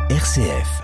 RCF.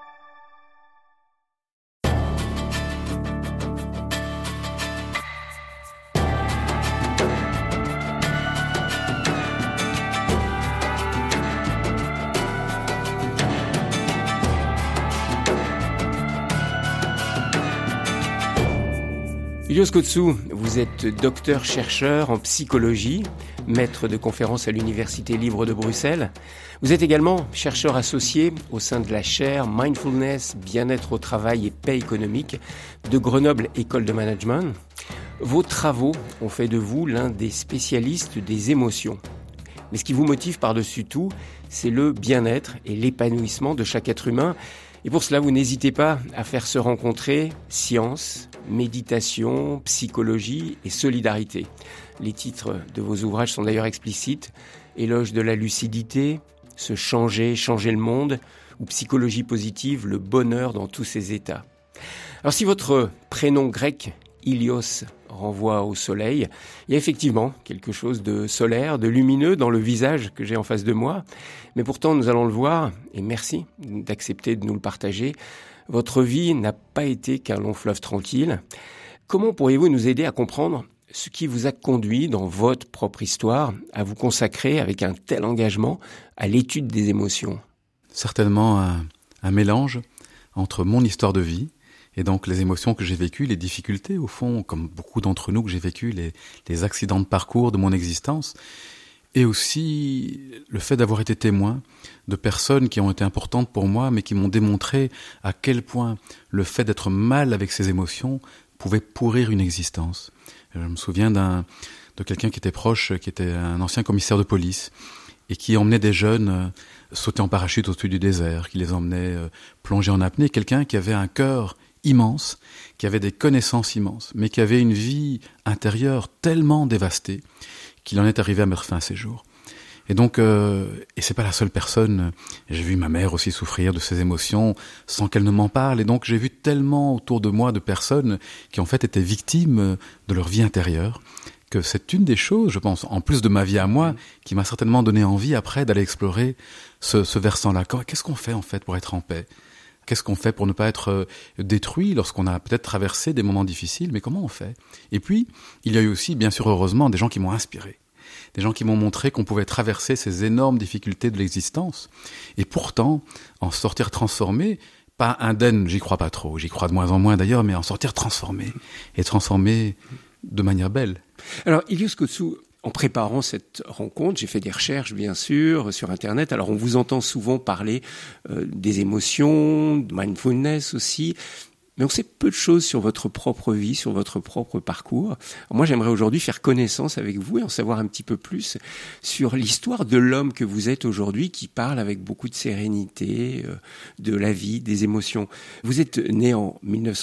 Ilios Kotsou, vous êtes docteur-chercheur en psychologie, maître de conférences à l'Université libre de Bruxelles. Vous êtes également chercheur associé au sein de la chaire Mindfulness, bien-être au travail et paix économique de Grenoble École de Management. Vos travaux ont fait de vous l'un des spécialistes des émotions. Mais ce qui vous motive par-dessus tout, c'est le bien-être et l'épanouissement de chaque être humain. Et pour cela, vous n'hésitez pas à faire se rencontrer science, méditation, psychologie et solidarité. Les titres de vos ouvrages sont d'ailleurs explicites. Éloge de la lucidité, se changer, changer le monde, ou psychologie positive, le bonheur dans tous ses états. Alors si votre prénom grec, Ilios, renvoie au soleil, il y a effectivement quelque chose de solaire, de lumineux dans le visage que j'ai en face de moi. Mais pourtant, nous allons le voir, et merci d'accepter de nous le partager, votre vie n'a pas été qu'un long fleuve tranquille. Comment pourriez-vous nous aider à comprendre ce qui vous a conduit dans votre propre histoire à vous consacrer avec un tel engagement à l'étude des émotions ? Certainement un mélange entre mon histoire de vie et donc les émotions que j'ai vécues, les difficultés au fond, comme beaucoup d'entre nous que j'ai vécu, les accidents de parcours de mon existence, et aussi le fait d'avoir été témoin de personnes qui ont été importantes pour moi, mais qui m'ont démontré à quel point le fait d'être mal avec ses émotions pouvait pourrir une existence. Je me souviens de quelqu'un qui était proche, qui était un ancien commissaire de police, et qui emmenait des jeunes sauter en parachute au-dessus du désert, qui les emmenait plonger en apnée, quelqu'un qui avait un cœur immense, qui avait des connaissances immenses, mais qui avait une vie intérieure tellement dévastée qu'il en est arrivé à mettre fin à ses jours. Et donc, et c'est pas la seule personne, j'ai vu ma mère aussi souffrir de ses émotions sans qu'elle ne m'en parle, et donc j'ai vu tellement autour de moi de personnes qui en fait étaient victimes de leur vie intérieure, que c'est une des choses, je pense, en plus de ma vie à moi, qui m'a certainement donné envie après d'aller explorer ce versant-là. Qu'est-ce qu'on fait en fait pour être en paix ? Qu'est-ce qu'on fait pour ne pas être détruit lorsqu'on a peut-être traversé des moments difficiles ? Mais comment on fait ? Et puis, il y a eu aussi, bien sûr, heureusement, des gens qui m'ont inspiré. Des gens qui m'ont montré qu'on pouvait traverser ces énormes difficultés de l'existence et pourtant en sortir transformé, pas indemne, j'y crois pas trop, j'y crois de moins en moins d'ailleurs, mais en sortir transformé et transformé de manière belle. Alors, Ilios Kotsou, en préparant cette rencontre, j'ai fait des recherches, bien sûr, sur Internet. Alors, on vous entend souvent parler des émotions, de mindfulness aussi, mais on sait peu de choses sur votre propre vie, sur votre propre parcours. Alors moi, j'aimerais aujourd'hui faire connaissance avec vous et en savoir un petit peu plus sur l'histoire de l'homme que vous êtes aujourd'hui, qui parle avec beaucoup de sérénité de la vie, des émotions. Vous êtes né en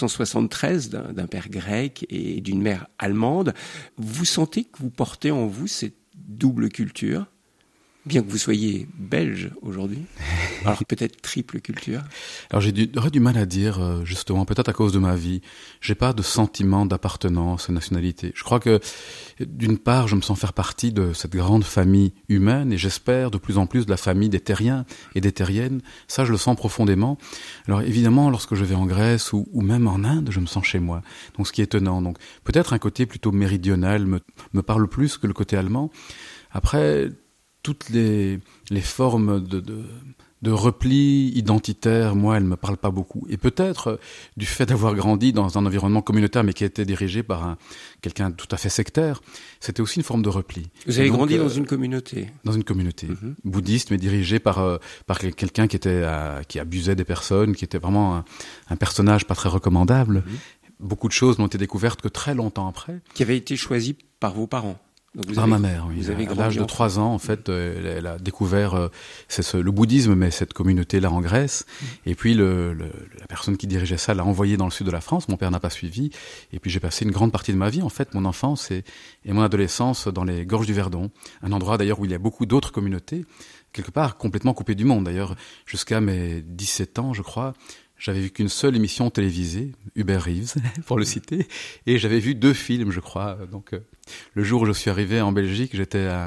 1973 d'un père grec et d'une mère allemande. Vous sentez que vous portez en vous cette double culture ? Bien que vous soyez belge aujourd'hui, alors peut-être triple culture. Alors j'aurais du mal à dire, justement, peut-être à cause de ma vie. J'ai pas de sentiment d'appartenance à nationalité. Je crois que, d'une part, je me sens faire partie de cette grande famille humaine et j'espère de plus en plus de la famille des terriens et des terriennes. Ça, je le sens profondément. Alors évidemment, lorsque je vais en Grèce ou même en Inde, je me sens chez moi. Donc ce qui est étonnant. Donc peut-être un côté plutôt méridional me parle plus que le côté allemand. Après, toutes les formes de repli identitaire, moi, elles me parlent pas beaucoup. Et peut-être, du fait d'avoir grandi dans un environnement communautaire, mais qui a été dirigé par quelqu'un de tout à fait sectaire, c'était aussi une forme de repli. Vous avez grandi dans une communauté ? Dans une communauté bouddhiste, mais dirigée par quelqu'un qui abusait des personnes, qui était vraiment un personnage pas très recommandable. Beaucoup de choses n'ont été découvertes que très longtemps après. Qui avait été choisi par vos parents ? Ma mère, oui. À l'âge de 3 ans, en fait, elle a découvert le bouddhisme, mais cette communauté-là en Grèce. Et puis, la personne qui dirigeait ça l'a envoyé dans le sud de la France. Mon père n'a pas suivi. Et puis, j'ai passé une grande partie de ma vie, en fait, mon enfance et mon adolescence dans les gorges du Verdon. Un endroit, d'ailleurs, où il y a beaucoup d'autres communautés, quelque part complètement coupées du monde. D'ailleurs, jusqu'à mes 17 ans, je crois, j'avais vu qu'une seule émission télévisée, Hubert Reeves, pour le citer, et j'avais vu 2 films, je crois. Donc, le jour où je suis arrivé en Belgique, j'étais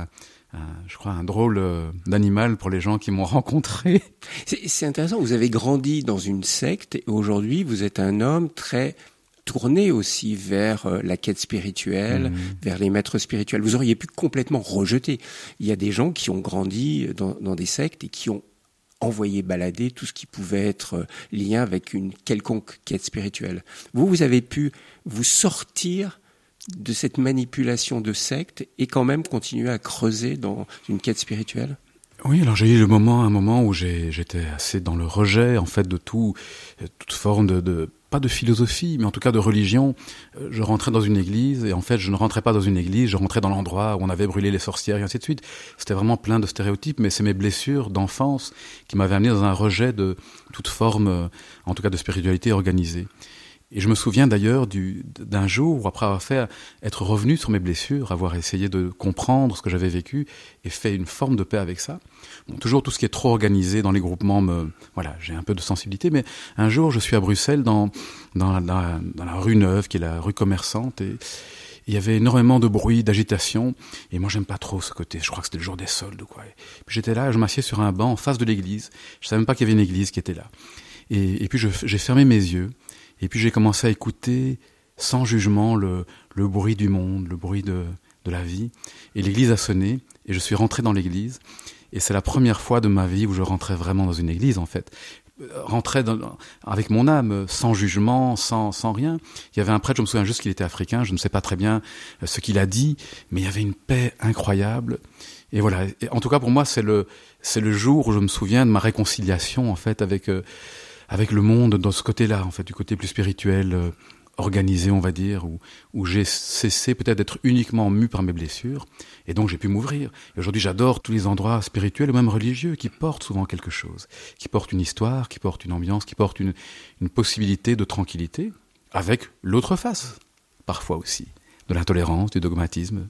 je crois, un drôle d'animal pour les gens qui m'ont rencontré. C'est intéressant, vous avez grandi dans une secte et aujourd'hui vous êtes un homme très tourné aussi vers la quête spirituelle, vers les maîtres spirituels. Vous auriez pu complètement rejeter. Il y a des gens qui ont grandi dans des sectes et qui ont envoyé balader tout ce qui pouvait être lien avec une quelconque quête spirituelle. Vous avez pu vous sortir de cette manipulation de secte et quand même continuer à creuser dans une quête spirituelle? Oui, alors j'ai eu un moment où j'étais assez dans le rejet, en fait, de toute forme pas de philosophie, mais en tout cas de religion. Je rentrais dans une église, et en fait, je ne rentrais pas dans une église, je rentrais dans l'endroit où on avait brûlé les sorcières, et ainsi de suite. C'était vraiment plein de stéréotypes, mais c'est mes blessures d'enfance qui m'avaient amené dans un rejet de toute forme, en tout cas de spiritualité organisée. Et je me souviens d'ailleurs d'un jour où, après avoir être revenu sur mes blessures, avoir essayé de comprendre ce que j'avais vécu et fait une forme de paix avec ça. Bon, toujours tout ce qui est trop organisé dans les groupements, voilà, j'ai un peu de sensibilité, mais un jour je suis à Bruxelles dans la rue Neuve, qui est la rue commerçante, et il y avait énormément de bruit, d'agitation, et moi j'aime pas trop ce côté, je crois que c'était le jour des soldes ou quoi. Et puis j'étais là, je m'assieds sur un banc en face de l'église, je savais même pas qu'il y avait une église qui était là. Et puis j'ai fermé mes yeux. Et puis j'ai commencé à écouter sans jugement le bruit du monde, le bruit de la vie. Et l'église a sonné, et je suis rentré dans l'église. Et c'est la première fois de ma vie où je rentrais vraiment dans une église, en fait. Rentrais avec mon âme, sans jugement, sans rien. Il y avait un prêtre, je me souviens juste qu'il était africain, je ne sais pas très bien ce qu'il a dit, mais il y avait une paix incroyable. Et voilà. Et en tout cas, pour moi, c'est le jour où je me souviens de ma réconciliation, en fait, avec le monde dans ce côté-là, en fait, du côté plus spirituel, organisé, on va dire, où j'ai cessé peut-être d'être uniquement mu par mes blessures, et donc j'ai pu m'ouvrir. Et aujourd'hui, j'adore tous les endroits spirituels ou même religieux qui portent souvent quelque chose, qui portent une histoire, qui portent une ambiance, qui portent une possibilité de tranquillité, avec l'autre face, parfois aussi, de l'intolérance, du dogmatisme.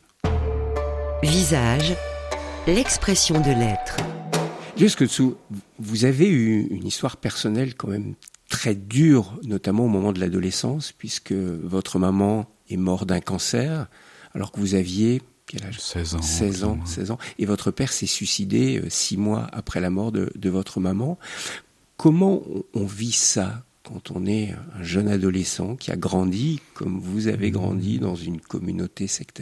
Visage, l'expression de l'être. Jusque dessous, vous avez eu une histoire personnelle quand même très dure, notamment au moment de l'adolescence, puisque votre maman est morte d'un cancer, alors que vous aviez quel âge ? 16 ans. 16 ans. Et votre père s'est suicidé 6 mois après la mort de votre maman. Comment on vit ça quand on est un jeune adolescent qui a grandi, comme vous avez grandi, dans une communauté sectaire ?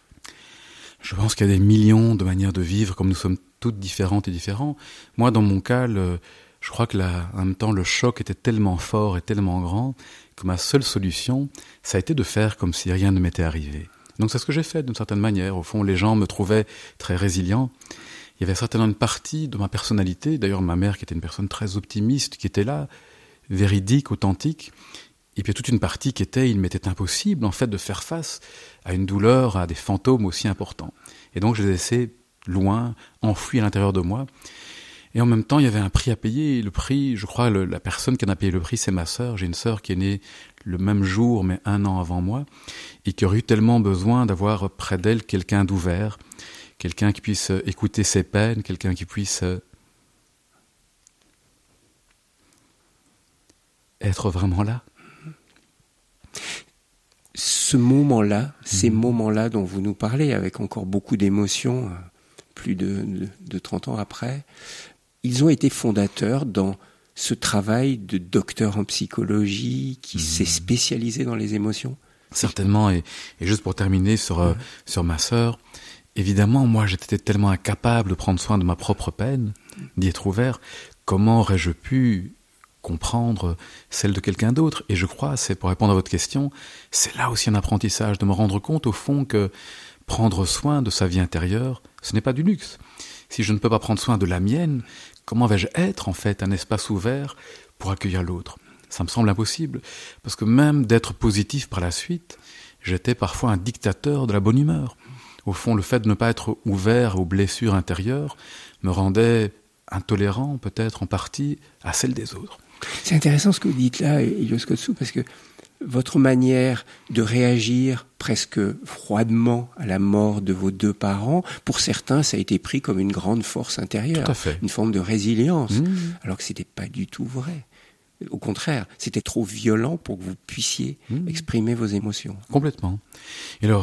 Je pense qu'il y a des millions de manières de vivre, comme nous sommes toutes différentes et différents. Moi, dans mon cas, je crois que en même temps, le choc était tellement fort et tellement grand que ma seule solution, ça a été de faire comme si rien ne m'était arrivé. Donc c'est ce que j'ai fait d'une certaine manière. Au fond, les gens me trouvaient très résilient. Il y avait certainement une partie de ma personnalité, d'ailleurs ma mère qui était une personne très optimiste, qui était là, véridique, authentique. Et puis toute une partie qui était, il m'était impossible en fait de faire face à une douleur, à des fantômes aussi importants. Et donc je les ai laissés loin, enfouis à l'intérieur de moi. Et en même temps, il y avait un prix à payer. Et le prix, je crois, la personne qui en a payé le prix, c'est ma sœur. J'ai une sœur qui est née le même jour, mais 1 an avant moi, et qui aurait eu tellement besoin d'avoir près d'elle quelqu'un d'ouvert, quelqu'un qui puisse écouter ses peines, quelqu'un qui puisse être vraiment là. Ce moment-là, ces moments-là dont vous nous parlez, avec encore beaucoup d'émotions, plus de 30 ans après, ils ont été fondateurs dans ce travail de docteur en psychologie qui s'est spécialisé dans les émotions. Certainement, et juste pour terminer sur ma sœur, évidemment, moi j'étais tellement incapable de prendre soin de ma propre peine, d'y être ouvert, comment aurais-je pu comprendre celle de quelqu'un d'autre? Et je crois, c'est pour répondre à votre question, c'est là aussi un apprentissage, de me rendre compte au fond que prendre soin de sa vie intérieure, ce n'est pas du luxe. Si je ne peux pas prendre soin de la mienne, comment vais-je être en fait un espace ouvert pour accueillir l'autre? Ça me semble impossible, parce que même d'être positif par la suite, j'étais parfois un dictateur de la bonne humeur. Au fond, le fait de ne pas être ouvert aux blessures intérieures me rendait intolérant, peut-être en partie, à celle des autres. C'est intéressant ce que vous dites là, Ilios Kotsou, parce que votre manière de réagir presque froidement à la mort de vos 2 parents, pour certains, ça a été pris comme une grande force intérieure, tout à fait. Une forme de résilience, alors que c'était pas du tout vrai. Au contraire, c'était trop violent pour que vous puissiez exprimer vos émotions. Complètement. Et alors,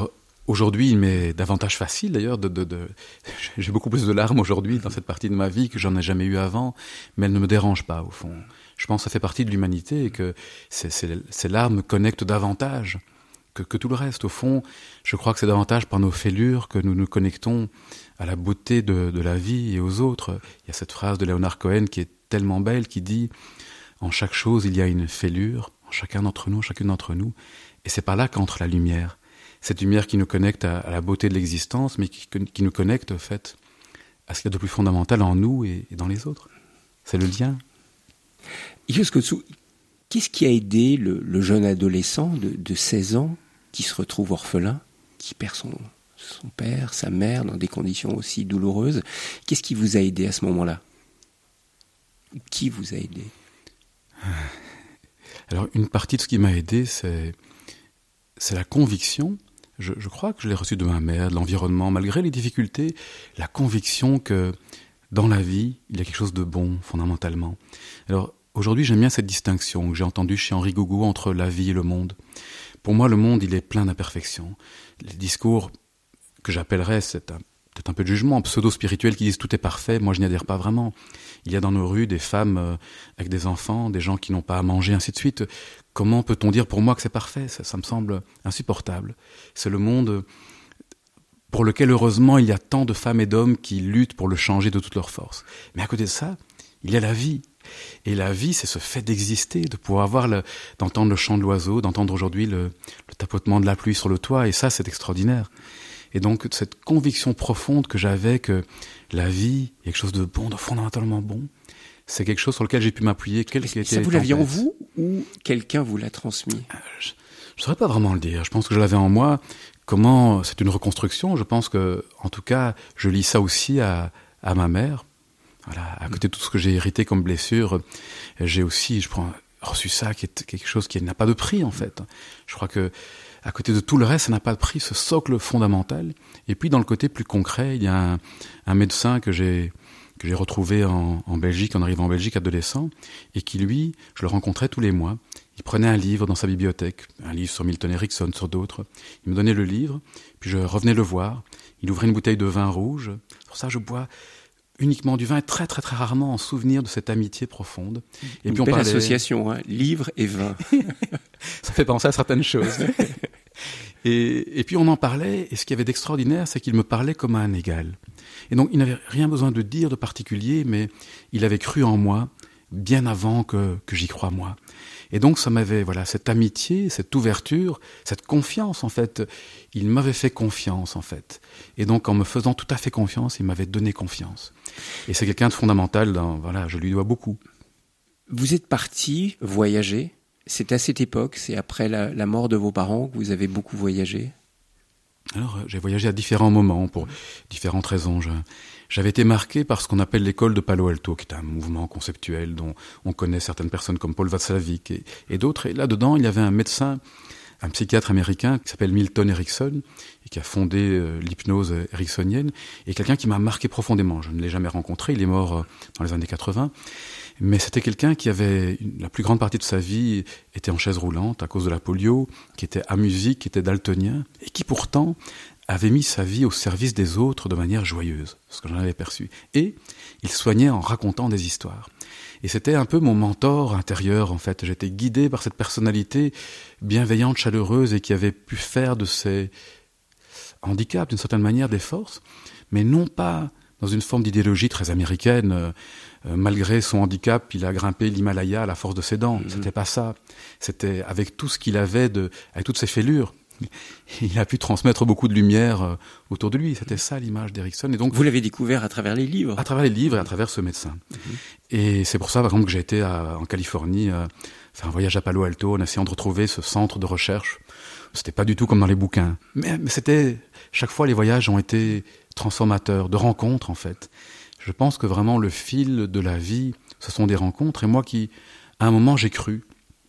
Aujourd'hui, il m'est davantage facile d'ailleurs j'ai beaucoup plus de larmes aujourd'hui dans cette partie de ma vie que j'en ai jamais eu avant, mais elle ne me dérange pas au fond. Je pense que ça fait partie de l'humanité et que ces larmes me connectent davantage que tout le reste. Au fond, je crois que c'est davantage par nos fêlures que nous nous connectons à la beauté de la vie et aux autres. Il y a cette phrase de Leonard Cohen qui est tellement belle, qui dit « En chaque chose, il y a une fêlure, en chacun d'entre nous, chacune d'entre nous. » Et c'est par là qu'entre la lumière. Cette lumière qui nous connecte à la beauté de l'existence, mais qui nous connecte, en fait, à ce qu'il y a de plus fondamental en nous et dans les autres. C'est le lien. Illos Kotsou, qu'est-ce qui a aidé le jeune adolescent de 16 ans qui se retrouve orphelin, qui perd son père, sa mère, dans des conditions aussi douloureuses? Qu'est-ce qui vous a aidé à ce moment-là? Qui vous a aidé? Alors, une partie de ce qui m'a aidé, c'est la conviction. Je crois que je l'ai reçu de ma mère, de l'environnement, malgré les difficultés, la conviction que dans la vie, il y a quelque chose de bon, fondamentalement. Alors, aujourd'hui, j'aime bien cette distinction que j'ai entendue chez Henri Gougaud entre la vie et le monde. Pour moi, le monde, il est plein d'imperfections. Les discours que j'appellerais, c'est peut-être un peu de jugement, pseudo-spirituel, qui disent tout est parfait, moi je n'y adhère pas vraiment. Il y a dans nos rues des femmes avec des enfants, des gens qui n'ont pas à manger, ainsi de suite. Comment peut-on dire pour moi que c'est parfait? Ça me semble insupportable. C'est le monde pour lequel, heureusement, il y a tant de femmes et d'hommes qui luttent pour le changer de toute leur force. Mais à côté de ça, il y a la vie. Et la vie, c'est ce fait d'exister, de pouvoir d'entendre le chant de l'oiseau, d'entendre aujourd'hui le tapotement de la pluie sur le toit, et ça, c'est extraordinaire. Et donc, cette conviction profonde que j'avais que la vie est quelque chose de bon, de fondamentalement bon, c'est quelque chose sur lequel j'ai pu m'appuyer. Ça, vous l'aviez en vous ou quelqu'un vous l'a transmis? Je ne saurais pas vraiment le dire. Je pense que je l'avais en moi. Comment? C'est une reconstruction. Je pense que, en tout cas, je lis ça aussi à ma mère. Voilà, à côté de tout ce que j'ai hérité comme blessure, j'ai aussi, reçu ça qui est quelque chose qui n'a pas de prix, en fait. Je crois que, à côté de tout le reste, ça n'a pas de prix, ce socle fondamental. Et puis, dans le côté plus concret, il y a un médecin que j'ai retrouvé en Belgique, en arrivant en Belgique adolescent, et qui, lui, je le rencontrais tous les mois. Il prenait un livre dans sa bibliothèque, un livre sur Milton Erickson, sur d'autres. Il me donnait le livre, puis je revenais le voir. Il ouvrait une bouteille de vin rouge. Pour ça, je bois uniquement du vin, et très très très rarement en souvenir de cette amitié profonde. Et puis on parlait... association, hein, livre et vin. Ça fait penser à certaines choses. Et puis on en parlait, et ce qu'il y avait d'extraordinaire, c'est qu'il me parlait comme à un égal. Et donc il n'avait rien besoin de dire de particulier, mais il avait cru en moi bien avant que j'y croie moi. Et donc ça m'avait, cette amitié, cette ouverture, cette confiance en fait, il m'avait fait confiance en fait. Et donc en me faisant tout à fait confiance, il m'avait donné confiance. Et c'est quelqu'un de fondamental, je lui dois beaucoup. Vous êtes parti voyager, c'est à cette époque, c'est après la mort de vos parents que vous avez beaucoup voyagé? Alors j'ai voyagé à différents moments pour différentes raisons. J'avais été marqué par ce qu'on appelle l'école de Palo Alto, qui est un mouvement conceptuel dont on connaît certaines personnes comme Paul Václavic et d'autres. Et là-dedans, il y avait un médecin, un psychiatre américain qui s'appelle Milton Erickson et qui a fondé l'hypnose ericksonienne, et quelqu'un qui m'a marqué profondément. Je ne l'ai jamais rencontré, il est mort dans les années 80. Mais c'était quelqu'un qui avait, la plus grande partie de sa vie, était en chaise roulante à cause de la polio, qui était amusique, qui était daltonien, et qui pourtant avait mis sa vie au service des autres de manière joyeuse, ce que j'en avais perçu. Et il soignait en racontant des histoires. Et c'était un peu mon mentor intérieur, en fait. J'étais guidé par cette personnalité bienveillante, chaleureuse, et qui avait pu faire de ses handicaps, d'une certaine manière, des forces, mais non pas dans une forme d'idéologie très américaine. Malgré son handicap, il a grimpé l'Himalaya à la force de ses dents. C'était pas ça. C'était avec tout ce qu'il avait, avec toutes ses fêlures. Il a pu transmettre beaucoup de lumière autour de lui. C'était ça l'image d'Erickson. Et donc, vous l'avez découvert à travers les livres? À travers les livres et à travers ce médecin. Et c'est pour ça, par exemple, que j'ai été en Californie, faire un voyage à Palo Alto, en essayant de retrouver ce centre de recherche. C'était pas du tout comme dans les bouquins. Mais c'était, chaque fois, les voyages ont été transformateurs, de rencontres, en fait. Je pense que vraiment, le fil de la vie, ce sont des rencontres. Et moi à un moment, j'ai cru.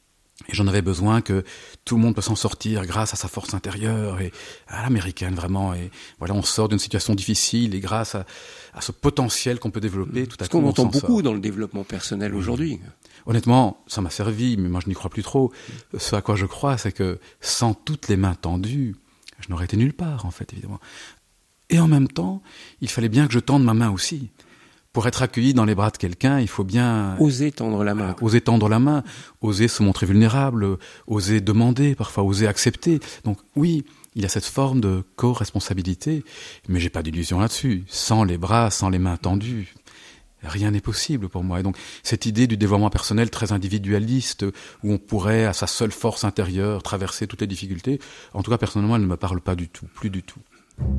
Et j'en avais besoin, que tout le monde peut s'en sortir grâce à sa force intérieure et à l'américaine, vraiment. Et on sort d'une situation difficile, et grâce à ce potentiel qu'on peut développer, tout à coup, on s'en sort. Ce qu'on entend beaucoup dans le développement personnel aujourd'hui. Honnêtement, ça m'a servi, mais moi je n'y crois plus trop. Ce à quoi je crois, c'est que sans toutes les mains tendues, Je n'aurais été nulle part, en fait, évidemment. Et en même temps, il fallait bien que je tende ma main aussi. Pour être accueilli dans les bras de quelqu'un, il faut bien... Oser tendre la main. Oser tendre la main, oser se montrer vulnérable, oser demander, parfois oser accepter. Donc oui, il y a cette forme de co-responsabilité, mais j'ai pas d'illusion là-dessus. Sans les bras, sans les mains tendues, rien n'est possible pour moi. Et donc cette idée du développement personnel très individualiste, où on pourrait, à sa seule force intérieure, traverser toutes les difficultés, en tout cas personnellement, elle ne me parle pas du tout, plus du tout.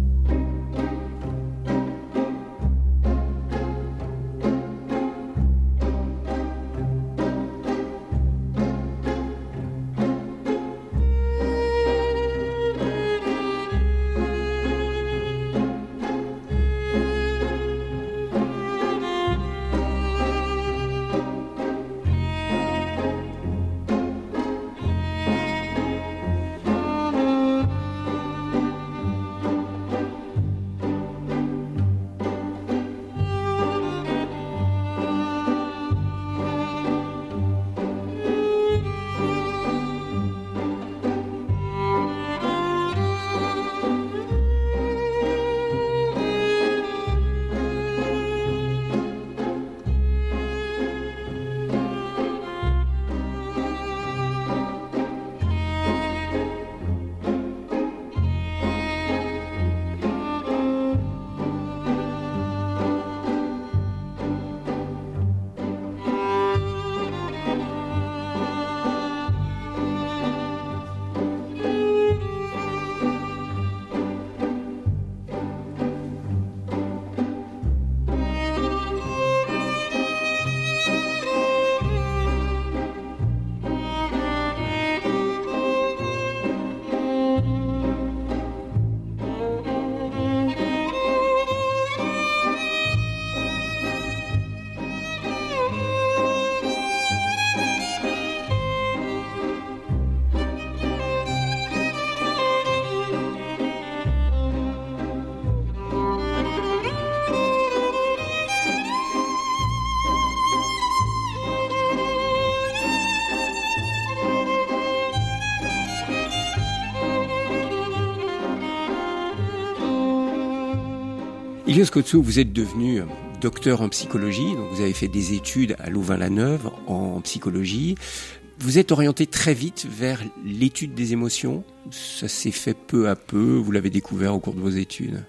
Ilios Kotsou, vous êtes devenu docteur en psychologie, donc vous avez fait des études à Louvain-la-Neuve en psychologie. Vous êtes orienté très vite vers l'étude des émotions. Ça s'est fait peu à peu, vous l'avez découvert au cours de vos études.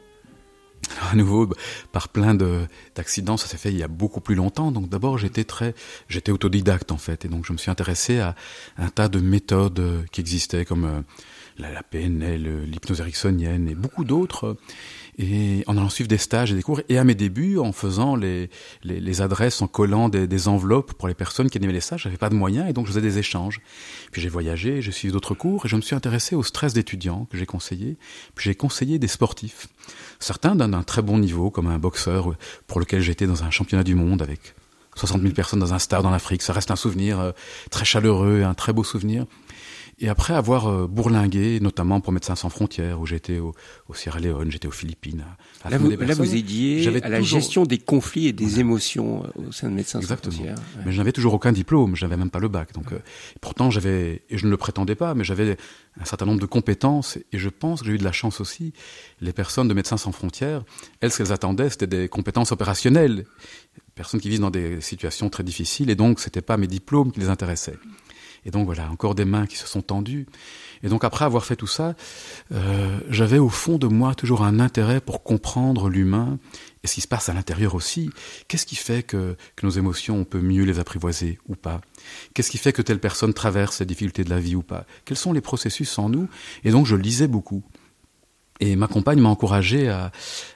À nouveau, par plein d'accidents, ça s'est fait il y a beaucoup plus longtemps. Donc d'abord, j'étais autodidacte en fait, et donc je me suis intéressé à un tas de méthodes qui existaient, comme la PNL, l'hypnose ericksonienne et beaucoup d'autres. Et en allant suivre des stages et des cours, et à mes débuts, en faisant les adresses, en collant des enveloppes pour les personnes qui animaient les stages, j'avais pas de moyens, et donc je faisais des échanges. Puis j'ai voyagé, j'ai suivi d'autres cours, et je me suis intéressé au stress d'étudiants que j'ai conseillé. Puis j'ai conseillé des sportifs, certains d'un très bon niveau, comme un boxeur pour lequel j'étais dans un championnat du monde avec 60 000 personnes dans un stade en Afrique. Ça reste un souvenir très chaleureux, un très beau souvenir. Et après avoir bourlingué, notamment pour Médecins sans frontières, où j'étais au Sierra Leone, j'étais aux Philippines. Là, vous aidiez à la gestion des conflits et des émotions au sein de Médecins sans frontières. Ouais. Mais je n'avais toujours aucun diplôme, je n'avais même pas le bac. Donc, pourtant, et je ne le prétendais pas, mais j'avais un certain nombre de compétences. Et je pense que j'ai eu de la chance aussi. Les personnes de Médecins sans frontières, elles, ce qu'elles attendaient, c'était des compétences opérationnelles. Personnes qui vivent dans des situations très difficiles. Et donc, c'était pas mes diplômes qui les intéressaient. Et donc voilà, encore des mains qui se sont tendues. Et donc après avoir fait tout ça, j'avais au fond de moi toujours un intérêt pour comprendre l'humain et ce qui se passe à l'intérieur aussi. Qu'est-ce qui fait que nos émotions, on peut mieux les apprivoiser ou pas? Qu'est-ce qui fait que telle personne traverse les difficultés de la vie ou pas? Quels sont les processus en nous? Et donc je lisais beaucoup. Et ma compagne m'a encouragé à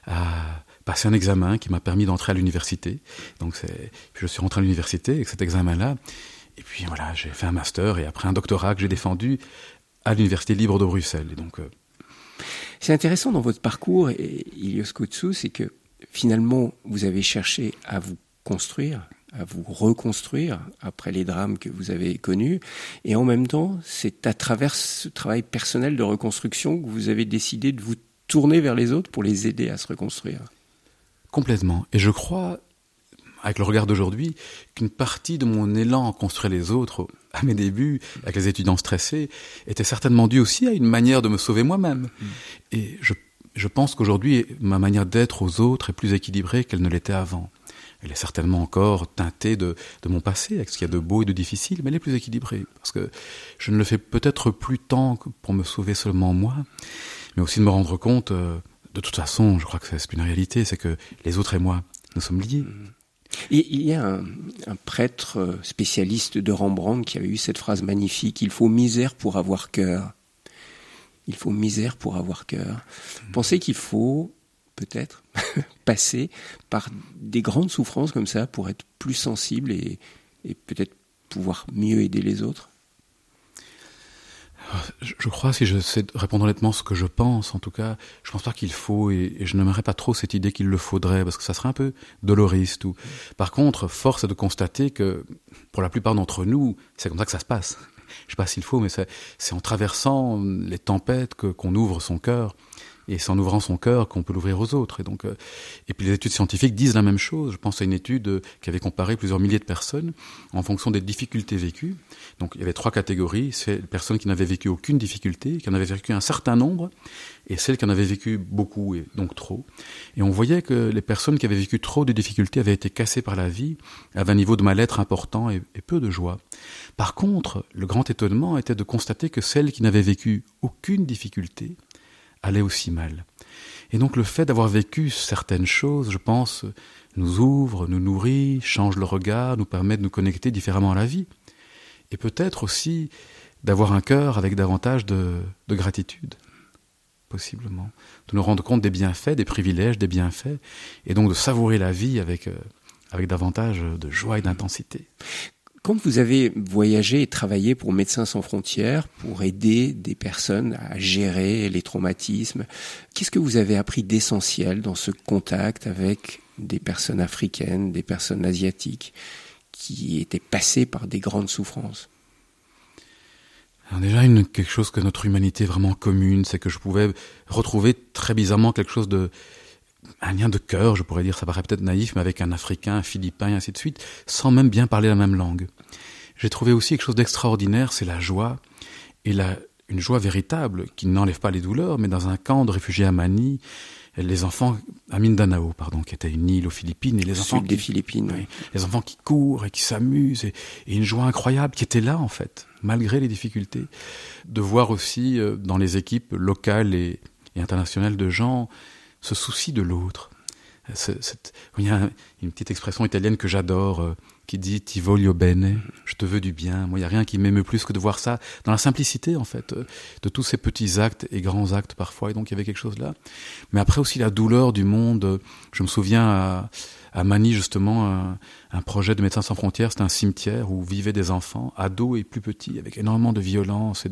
passer un examen qui m'a permis d'entrer à l'université. Donc puis je suis rentré à l'université avec cet examen-là. Et puis voilà, j'ai fait un master et après un doctorat que j'ai défendu à l'Université libre de Bruxelles. Et donc, c'est intéressant dans votre parcours, Ilios Kotsou, c'est que finalement, vous avez cherché à vous construire, à vous reconstruire après les drames que vous avez connus. Et en même temps, c'est à travers ce travail personnel de reconstruction que vous avez décidé de vous tourner vers les autres pour les aider à se reconstruire. Complètement. Et je crois, avec le regard d'aujourd'hui, qu'une partie de mon élan à construire les autres, à mes débuts, avec les étudiants stressés, était certainement due aussi à une manière de me sauver moi-même. Et je pense qu'aujourd'hui, ma manière d'être aux autres est plus équilibrée qu'elle ne l'était avant. Elle est certainement encore teintée de mon passé, avec ce qu'il y a de beau et de difficile, mais elle est plus équilibrée. Parce que je ne le fais peut-être plus tant que pour me sauver seulement moi, mais aussi de me rendre compte, de toute façon, je crois que c'est une réalité, c'est que les autres et moi, nous sommes liés. Et il y a un prêtre spécialiste de Rembrandt qui avait eu cette phrase magnifique, « Il faut misère pour avoir cœur ». Il faut misère pour avoir cœur. Pensez qu'il faut peut-être passer par des grandes souffrances comme ça pour être plus sensible et peut-être pouvoir mieux aider les autres? Je crois, si je sais répondre honnêtement ce que je pense, en tout cas, je pense pas qu'il faut, et je n'aimerais pas trop cette idée qu'il le faudrait, parce que ça serait un peu doloriste. Par contre, force est de constater que, pour la plupart d'entre nous, c'est comme ça que ça se passe. Je sais pas s'il faut, mais c'est en traversant les tempêtes qu'on ouvre son cœur. Et c'est en ouvrant son cœur qu'on peut l'ouvrir aux autres. Et donc, et puis les études scientifiques disent la même chose. Je pense à une étude qui avait comparé plusieurs milliers de personnes en fonction des difficultés vécues. Donc il y avait 3 catégories. C'est les personnes qui n'avaient vécu aucune difficulté, qui en avaient vécu un certain nombre, et celles qui en avaient vécu beaucoup, et donc trop. Et on voyait que les personnes qui avaient vécu trop de difficultés avaient été cassées par la vie, avaient un niveau de mal-être important et peu de joie. Par contre, le grand étonnement était de constater que celles qui n'avaient vécu aucune difficulté allait aussi mal. Et donc le fait d'avoir vécu certaines choses, je pense, nous ouvre, nous nourrit, change le regard, nous permet de nous connecter différemment à la vie. Et peut-être aussi d'avoir un cœur avec davantage de gratitude, possiblement. De nous rendre compte des bienfaits, des privilèges, des bienfaits, et donc de savourer la vie avec davantage de joie et d'intensité. Quand vous avez voyagé et travaillé pour Médecins sans frontières, pour aider des personnes à gérer les traumatismes, qu'est-ce que vous avez appris d'essentiel dans ce contact avec des personnes africaines, des personnes asiatiques qui étaient passées par des grandes souffrances? Alors déjà, quelque chose que notre humanité est vraiment commune, c'est que je pouvais retrouver très bizarrement quelque chose un lien de cœur, je pourrais dire, ça paraît peut-être naïf, mais avec un Africain, un Philippin, et ainsi de suite, sans même bien parler la même langue. J'ai trouvé aussi quelque chose d'extraordinaire, c'est la joie, et une joie véritable, qui n'enlève pas les douleurs, mais dans un camp de réfugiés à Mani, les enfants, à Mindanao, qui était une île aux Philippines, et les enfants des Philippines, oui. Les enfants qui courent et qui s'amusent, et une joie incroyable qui était là, en fait, malgré les difficultés. De voir aussi, dans les équipes locales et internationales de gens, ce souci de l'autre. Il y a une petite expression italienne que j'adore, qui dit « ti voglio bene », je te veux du bien. Moi, il n'y a rien qui m'émeut plus que de voir ça dans la simplicité, en fait, de tous ces petits actes et grands actes parfois. Et donc, il y avait quelque chose là. Mais après aussi, la douleur du monde. Je me souviens à Mani, justement, un projet de Médecins sans frontières, c'était un cimetière où vivaient des enfants, ados et plus petits, avec énormément de violence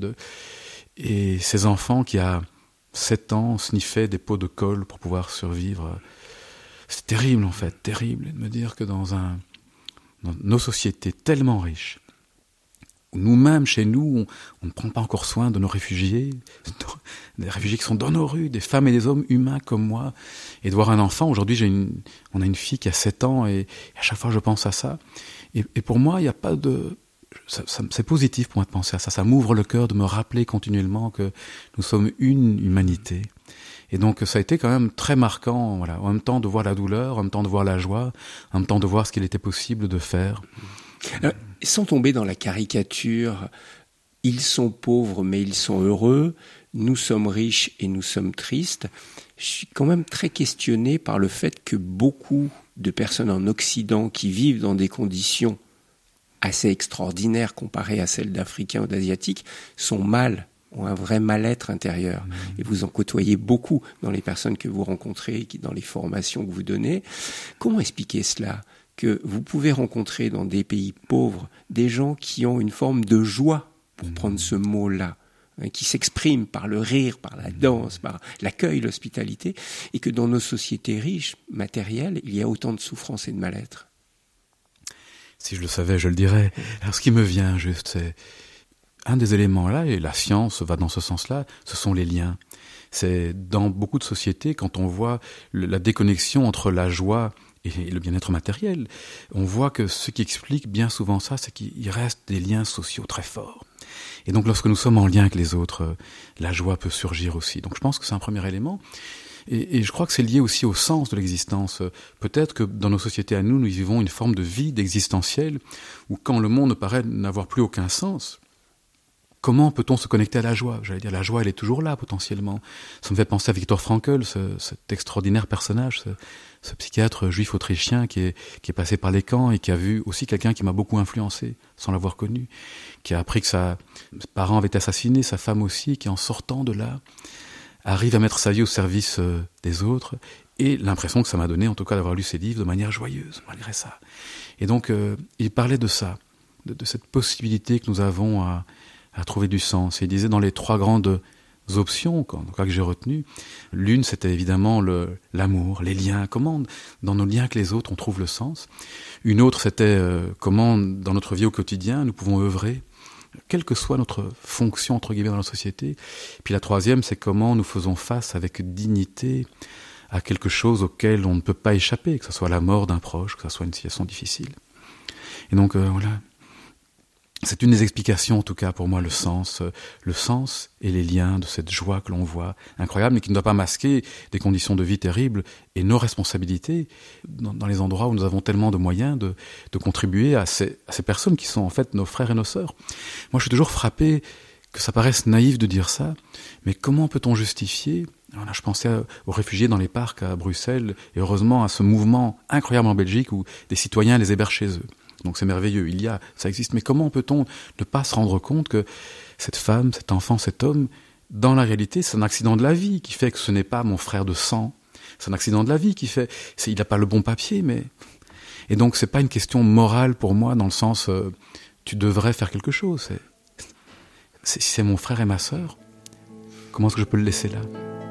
et ces enfants qui, à 7 ans, sniffaient des pots de colle pour pouvoir survivre. C'est terrible, en fait, terrible, de me dire que dans nos sociétés tellement riches, où nous-mêmes, chez nous, on ne prend pas encore soin de nos réfugiés, des réfugiés qui sont dans nos rues, des femmes et des hommes humains comme moi, et de voir un enfant. Aujourd'hui, on a une fille qui a 7 ans, et à chaque fois, je pense à ça. Et pour moi, il n'y a pas de... c'est positif pour moi de penser à ça. Ça m'ouvre le cœur de me rappeler continuellement que nous sommes une humanité. Et donc ça a été quand même très marquant, voilà, en même temps de voir la douleur, en même temps de voir la joie, en même temps de voir ce qu'il était possible de faire. Alors, sans tomber dans la caricature, ils sont pauvres mais ils sont heureux, nous sommes riches et nous sommes tristes, je suis quand même très questionné par le fait que beaucoup de personnes en Occident qui vivent dans des conditions assez extraordinaires comparées à celles d'Africains ou d'Asiatiques sont ont un vrai mal-être intérieur. Et vous en côtoyez beaucoup dans les personnes que vous rencontrez, dans les formations que vous donnez. Comment expliquer cela ? Que vous pouvez rencontrer dans des pays pauvres des gens qui ont une forme de joie, pour prendre ce mot-là, qui s'expriment par le rire, par la danse, par l'accueil, l'hospitalité, et que dans nos sociétés riches, matérielles, il y a autant de souffrance et de mal-être. Si je le savais, je le dirais. Alors ce qui me vient juste, c'est un des éléments là, et la science va dans ce sens-là, ce sont les liens. C'est dans beaucoup de sociétés, quand on voit la déconnexion entre la joie et le bien-être matériel. On voit que ce qui explique bien souvent ça, c'est qu'il reste des liens sociaux très forts. Et donc lorsque nous sommes en lien avec les autres, la joie peut surgir aussi. Donc je pense que c'est un premier élément. Et je crois que c'est lié aussi au sens de l'existence. Peut-être que dans nos sociétés à nous, nous vivons une forme de vide existentielle, où quand le monde paraît n'avoir plus aucun sens, comment peut-on se connecter à la joie ? J'allais dire, la joie, elle est toujours là, potentiellement. Ça me fait penser à Viktor Frankl, cet extraordinaire personnage, ce psychiatre juif autrichien qui est passé par les camps et qui a vu aussi quelqu'un qui m'a beaucoup influencé, sans l'avoir connu, qui a appris que ses parents avaient été assassinés, sa femme aussi, qui en sortant de là, arrive à mettre sa vie au service des autres, et l'impression que ça m'a donné, en tout cas, d'avoir lu ses livres de manière joyeuse, malgré ça. Et donc, il parlait de ça, de cette possibilité que nous avons à trouver du sens. Et il disait dans les 3 grandes options, en tout cas que j'ai retenues, l'une, c'était évidemment l'amour, les liens, comment dans nos liens avec les autres on trouve le sens. Une autre, c'était comment dans notre vie au quotidien nous pouvons œuvrer, quelle que soit notre fonction, entre guillemets, dans la société. Puis la 3e, c'est comment nous faisons face avec dignité à quelque chose auquel on ne peut pas échapper, que ce soit la mort d'un proche, que ce soit une situation difficile. Et donc, voilà. C'est une des explications, en tout cas, pour moi, le sens et les liens de cette joie que l'on voit, incroyable, mais qui ne doit pas masquer des conditions de vie terribles et nos responsabilités dans les endroits où nous avons tellement de moyens de contribuer à ces personnes qui sont en fait nos frères et nos sœurs. Moi, je suis toujours frappé que ça paraisse naïf de dire ça, mais comment peut-on justifier? Alors là, je pensais aux réfugiés dans les parcs à Bruxelles, et heureusement à ce mouvement incroyable en Belgique où des citoyens les hébergent chez eux. Donc c'est merveilleux, ça existe. Mais comment peut-on ne pas se rendre compte que cette femme, cet enfant, cet homme, dans la réalité, c'est un accident de la vie qui fait que ce n'est pas mon frère de sang. C'est un accident de la vie qui fait... il n'a pas le bon papier, mais... Et donc c'est pas une question morale pour moi, dans le sens tu devrais faire quelque chose. Si c'est mon frère et ma sœur, comment est-ce que je peux le laisser là ?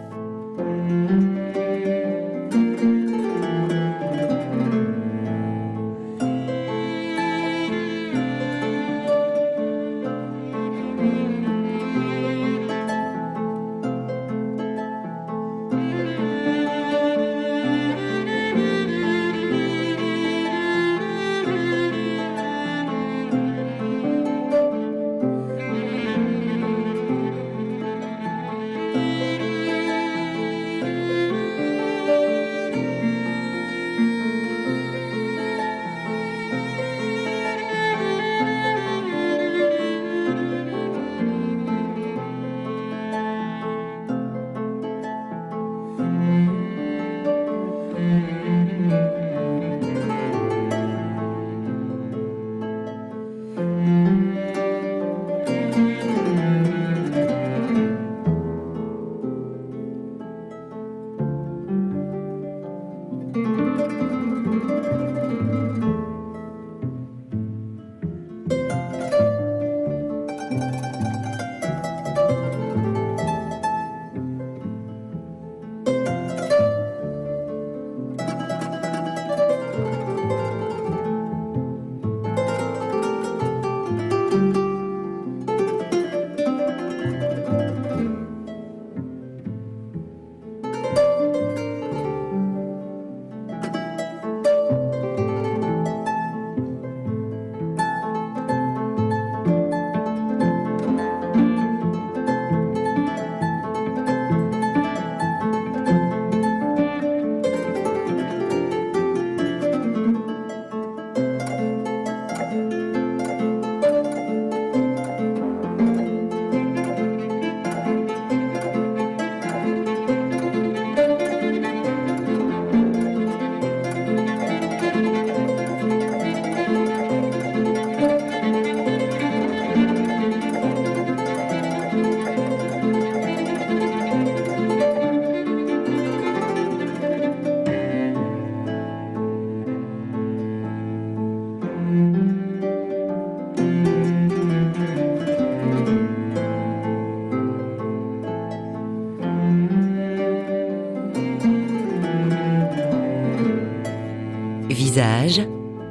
Visage,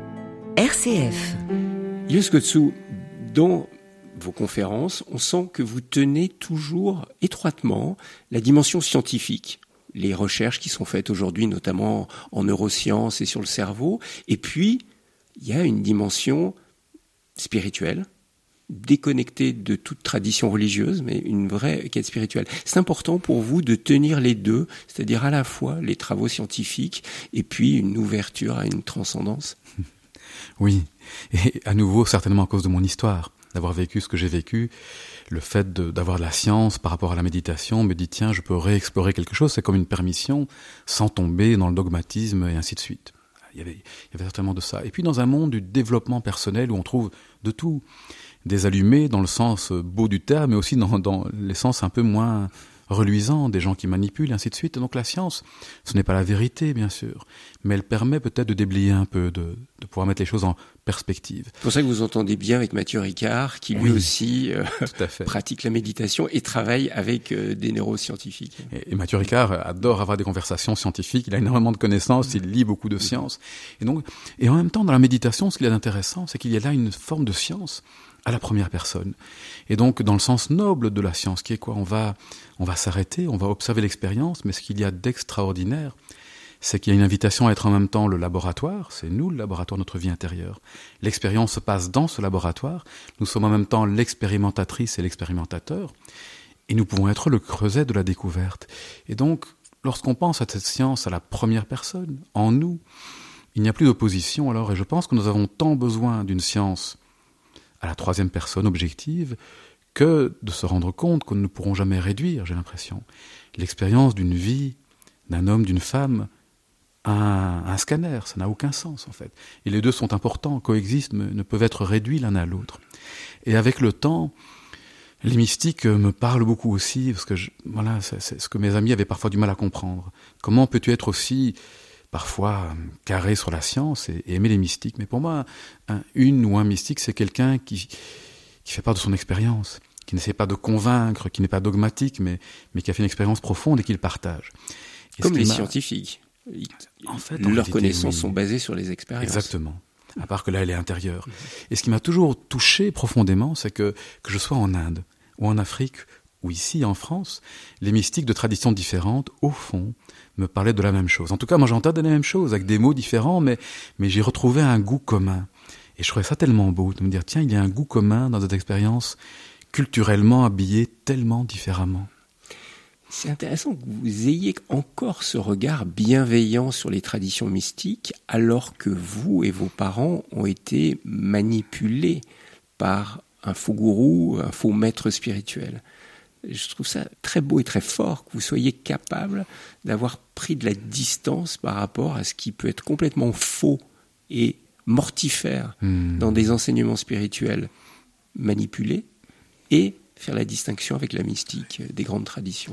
RCF. Yosko Tsu, dans vos conférences, on sent que vous tenez toujours étroitement la dimension scientifique. les recherches qui sont faites aujourd'hui, notamment en neurosciences et sur le cerveau. Et puis, il y a une dimension spirituelle, déconnectée de toute tradition religieuse, mais une vraie quête spirituelle. C'est important pour vous de tenir les deux, c'est-à-dire à la fois les travaux scientifiques et puis une ouverture à une transcendance. Oui, et à nouveau, certainement à cause de mon histoire, d'avoir vécu ce que j'ai vécu, le fait d'avoir de la science par rapport à la méditation me dit tiens, je peux réexplorer quelque chose, c'est comme une permission sans tomber dans le dogmatisme et ainsi de suite. Il y avait certainement de ça. Et puis dans un monde du développement personnel où on trouve de tout, des allumés dans le sens beau du terme, mais aussi dans les sens un peu moins reluisants, des gens qui manipulent, et ainsi de suite. Et donc la science, ce n'est pas la vérité, bien sûr, mais elle permet peut-être de déblayer un peu, de pouvoir mettre les choses en perspective. C'est pour ça que vous entendez bien avec Mathieu Ricard, qui lui aussi tout à fait. pratique la méditation et travaille avec des neuroscientifiques. Et Mathieu Ricard adore avoir des conversations scientifiques, il a énormément de connaissances, il lit beaucoup de sciences. Et en même temps, dans la méditation, ce qu'il y a d'intéressant, c'est qu'il y a là une forme de science à la première personne. Et donc, dans le sens noble de la science, qui est quoi ? On va s'arrêter, on va observer l'expérience, mais ce qu'il y a d'extraordinaire, c'est qu'il y a une invitation à être en même temps le laboratoire, c'est nous le laboratoire de notre vie intérieure. L'expérience se passe dans ce laboratoire, nous sommes en même temps l'expérimentatrice et l'expérimentateur, et nous pouvons être le creuset de la découverte. Et donc, lorsqu'on pense à cette science à la première personne, en nous, il n'y a plus d'opposition alors, et je pense que nous avons tant besoin d'une science à la troisième personne objective, que de se rendre compte que nous ne pourrons jamais réduire, j'ai l'impression, l'expérience d'une vie, d'un homme, d'une femme, à un scanner. Ça n'a aucun sens, en fait. Et les deux sont importants, coexistent, mais ne peuvent être réduits l'un à l'autre. Et avec le temps, les mystiques me parlent beaucoup aussi, parce que c'est ce que mes amis avaient parfois du mal à comprendre. Comment peux-tu être aussi parfois carré sur la science et aimer les mystiques? Mais pour moi, une ou un mystique, c'est quelqu'un qui fait part de son expérience, qui n'essaie pas de convaincre, qui n'est pas dogmatique, mais qui a fait une expérience profonde et qui le partage. Comme les scientifiques. En fait, leurs connaissances sont basées sur les expériences. Exactement. À part que là, elle est intérieure. Et ce qui m'a toujours touché profondément, c'est que je sois en Inde, ou en Afrique, ou ici en France, les mystiques de traditions différentes, au fond, me parlaient de la même chose. En tout cas, moi j'entendais la même chose, avec des mots différents, mais j'y retrouvais un goût commun. Et je trouvais ça tellement beau, de me dire, tiens, il y a un goût commun dans cette expérience culturellement habillée tellement différemment. C'est intéressant que vous ayez encore ce regard bienveillant sur les traditions mystiques, alors que vous et vos parents ont été manipulés par un faux gourou, un faux maître spirituel. Je trouve ça très beau et très fort que vous soyez capable d'avoir pris de la distance par rapport à ce qui peut être complètement faux et mortifère dans des enseignements spirituels manipulés et faire la distinction avec la mystique des grandes traditions.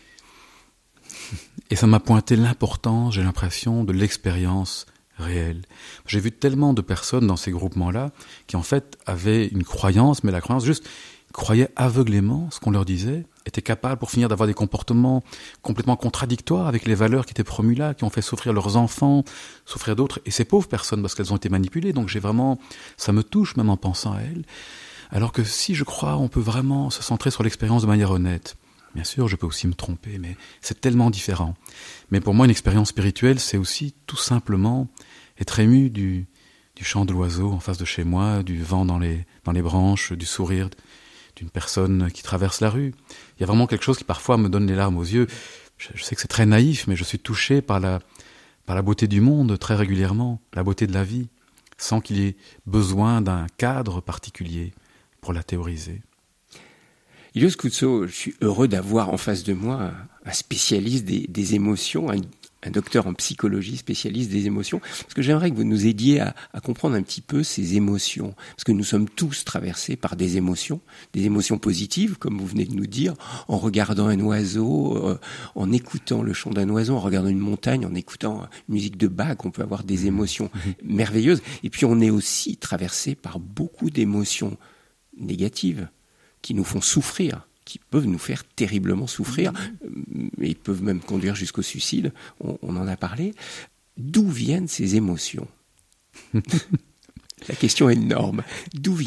Et ça m'a pointé l'importance, j'ai l'impression, de l'expérience réelle. J'ai vu tellement de personnes dans ces groupements-là qui en fait avaient une croyance, mais la croyance juste croyaient aveuglément ce qu'on leur disait, étaient capables pour finir d'avoir des comportements complètement contradictoires avec les valeurs qui étaient promues là, qui ont fait souffrir leurs enfants, souffrir d'autres, et ces pauvres personnes parce qu'elles ont été manipulées. Donc ça me touche même en pensant à elles. Alors que si je crois, on peut vraiment se centrer sur l'expérience de manière honnête. Bien sûr, je peux aussi me tromper, mais c'est tellement différent. Mais pour moi, une expérience spirituelle, c'est aussi tout simplement être ému du chant de l'oiseau en face de chez moi, du vent dans les branches, du sourire d'une personne qui traverse la rue. Il y a vraiment quelque chose qui parfois me donne les larmes aux yeux. Je sais que c'est très naïf, mais je suis touché par la beauté du monde très régulièrement, la beauté de la vie, sans qu'il y ait besoin d'un cadre particulier pour la théoriser. Ilios Koutsos, je suis heureux d'avoir en face de moi un spécialiste des émotions, un docteur en psychologie spécialiste des émotions, parce que j'aimerais que vous nous aidiez à comprendre un petit peu ces émotions, parce que nous sommes tous traversés par des émotions positives, comme vous venez de nous dire, en regardant un oiseau, en écoutant le chant d'un oiseau, en regardant une montagne, en écoutant une musique de Bach, on peut avoir des émotions merveilleuses, et puis on est aussi traversé par beaucoup d'émotions négatives, qui nous font souffrir, qui peuvent nous faire terriblement souffrir, et peuvent même conduire jusqu'au suicide, on en a parlé. D'où viennent ces émotions ? La question est énorme. D'où viennent-elles ?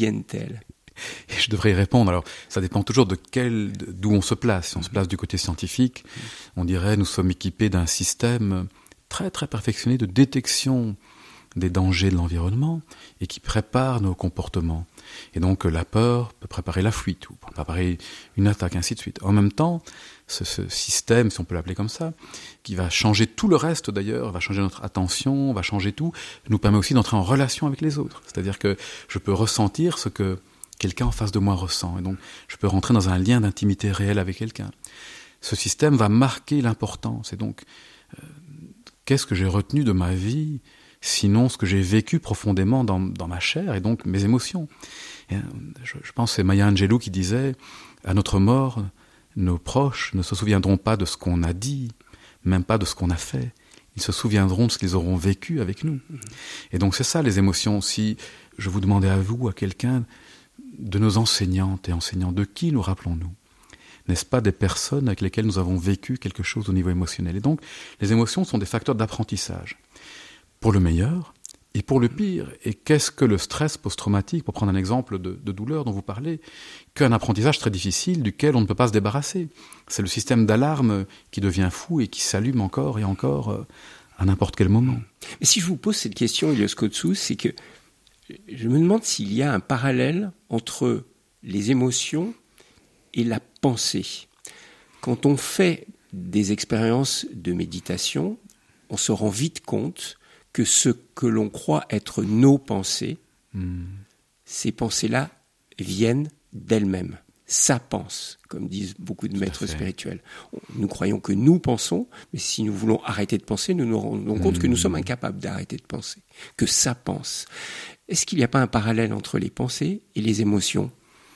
Et je devrais y répondre. Alors, ça dépend toujours d'où on se place. Si on se place du côté scientifique, on dirait nous sommes équipés d'un système très très perfectionné de détection des dangers de l'environnement et qui prépare nos comportements. Et donc la peur peut préparer la fuite ou préparer une attaque, ainsi de suite. En même temps, ce système, si on peut l'appeler comme ça, qui va changer tout le reste d'ailleurs, va changer notre attention, va changer tout, nous permet aussi d'entrer en relation avec les autres. C'est-à-dire que je peux ressentir ce que quelqu'un en face de moi ressent. Et donc je peux rentrer dans un lien d'intimité réel avec quelqu'un. Ce système va marquer l'importance. Et donc, qu'est-ce que j'ai retenu de ma vie, sinon ce que j'ai vécu profondément dans ma chair et donc mes émotions. Et je pense que c'est Maya Angelou qui disait « À notre mort, nos proches ne se souviendront pas de ce qu'on a dit, même pas de ce qu'on a fait. Ils se souviendront de ce qu'ils auront vécu avec nous. » Et donc c'est ça les émotions. Si je vous demandais à vous, à quelqu'un, de nos enseignantes et enseignants, de qui nous rappelons-nous ? N'est-ce pas des personnes avec lesquelles nous avons vécu quelque chose au niveau émotionnel ? Et donc les émotions sont des facteurs d'apprentissage. Pour le meilleur et pour le pire. Et qu'est-ce que le stress post-traumatique, pour prendre un exemple de douleur dont vous parlez, qu'un apprentissage très difficile duquel on ne peut pas se débarrasser. C'est le système d'alarme qui devient fou et qui s'allume encore et encore à n'importe quel moment. Mais si je vous pose cette question, Ilios Kotsous, c'est que je me demande s'il y a un parallèle entre les émotions et la pensée. Quand on fait des expériences de méditation, on se rend vite compte que ce que l'on croit être nos pensées, ces pensées-là viennent d'elles-mêmes. Ça pense, comme disent beaucoup de maîtres spirituels. Nous croyons que nous pensons, mais si nous voulons arrêter de penser, nous nous rendons compte que nous sommes incapables d'arrêter de penser, que ça pense. Est-ce qu'il n'y a pas un parallèle entre les pensées et les émotions ?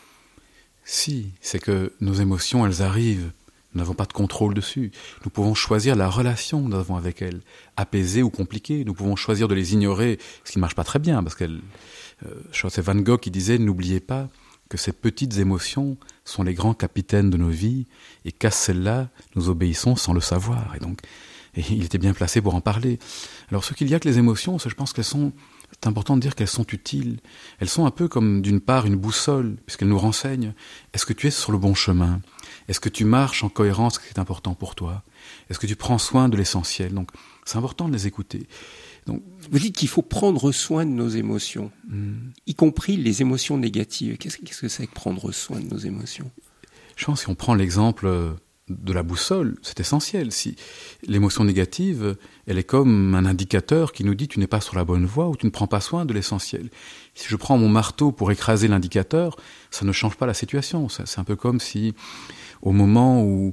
Si, c'est que nos émotions, elles arrivent. Nous n'avons pas de contrôle dessus. Nous pouvons choisir la relation que nous avons avec elles, apaisée ou compliquée. Nous pouvons choisir de les ignorer, ce qui ne marche pas très bien, parce que c'est Van Gogh qui disait « N'oubliez pas que ces petites émotions sont les grands capitaines de nos vies, et qu'à celles-là, nous obéissons sans le savoir. » Et il était bien placé pour en parler. Alors ce qu'il y a que les émotions, je pense c'est important de dire qu'elles sont utiles. Elles sont un peu comme, d'une part, une boussole, puisqu'elles nous renseignent. Est-ce que tu es sur le bon chemin ? Est-ce que tu marches en cohérence avec ce qui est important pour toi ? Est-ce que tu prends soin de l'essentiel ? Donc, c'est important de les écouter. Donc, vous dites qu'il faut prendre soin de nos émotions, y compris les émotions négatives. Qu'est-ce que c'est que prendre soin de nos émotions ? Je pense que si on prend l'exemple de la boussole, c'est essentiel. Si l'émotion négative, elle est comme un indicateur qui nous dit tu n'es pas sur la bonne voie ou tu ne prends pas soin de l'essentiel. Si je prends mon marteau pour écraser l'indicateur, ça ne change pas la situation. C'est un peu comme si, au moment où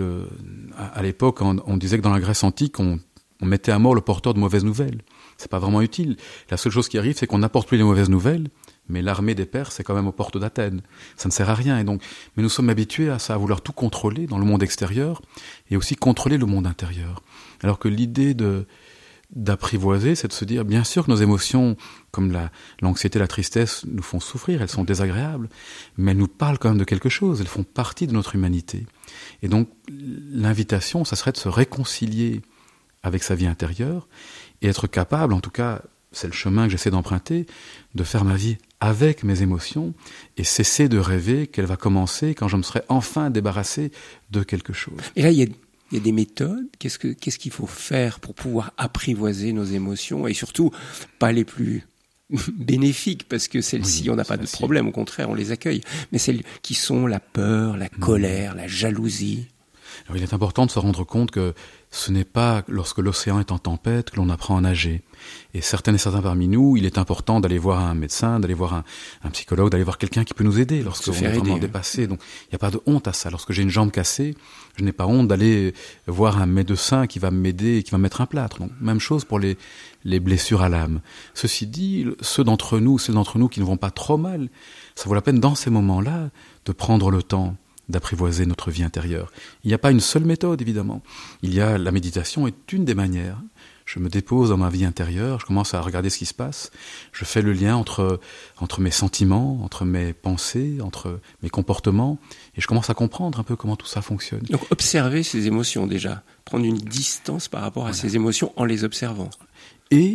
à l'époque, on disait que dans la Grèce antique, on mettait à mort le porteur de mauvaises nouvelles. C'est pas vraiment utile. La seule chose qui arrive, c'est qu'on n'apporte plus les mauvaises nouvelles, mais l'armée des Perses est quand même aux portes d'Athènes. Ça ne sert à rien. Mais nous sommes habitués à ça, à vouloir tout contrôler dans le monde extérieur et aussi contrôler le monde intérieur. Alors que l'idée d'apprivoiser, c'est de se dire, bien sûr que nos émotions, comme l'anxiété, la tristesse, nous font souffrir, elles sont désagréables, mais elles nous parlent quand même de quelque chose, elles font partie de notre humanité. Et donc, l'invitation, ça serait de se réconcilier avec sa vie intérieure et être capable, en tout cas, c'est le chemin que j'essaie d'emprunter, de faire ma vie avec mes émotions et cesser de rêver qu'elle va commencer quand je me serai enfin débarrassé de quelque chose. Et là, il y a des méthodes. Qu'est-ce qu'il faut faire pour pouvoir apprivoiser nos émotions et surtout pas les plus bénéfiques, parce que celles-ci, on n'a pas de problème, au contraire, on les accueille. Mais celles qui sont la peur, la colère, la jalousie. Alors, il est important de se rendre compte que ce n'est pas lorsque l'océan est en tempête que l'on apprend à nager. Et certaines et certains parmi nous, il est important d'aller voir un médecin, d'aller voir un psychologue, d'aller voir quelqu'un qui peut nous aider lorsque on est vraiment dépassé. Donc, il n'y a pas de honte à ça. Lorsque j'ai une jambe cassée, je n'ai pas honte d'aller voir un médecin qui va m'aider et qui va me mettre un plâtre. Donc, même chose pour les blessures à l'âme. Ceci dit, celles d'entre nous qui ne vont pas trop mal, ça vaut la peine dans ces moments-là de prendre le temps d'apprivoiser notre vie intérieure. Il n'y a pas une seule méthode, évidemment. La méditation est une des manières. Je me dépose dans ma vie intérieure, je commence à regarder ce qui se passe, je fais le lien entre mes sentiments, entre mes pensées, entre mes comportements, et je commence à comprendre un peu comment tout ça fonctionne. Donc observer ces émotions déjà, prendre une distance par rapport à ces émotions en les observant. Et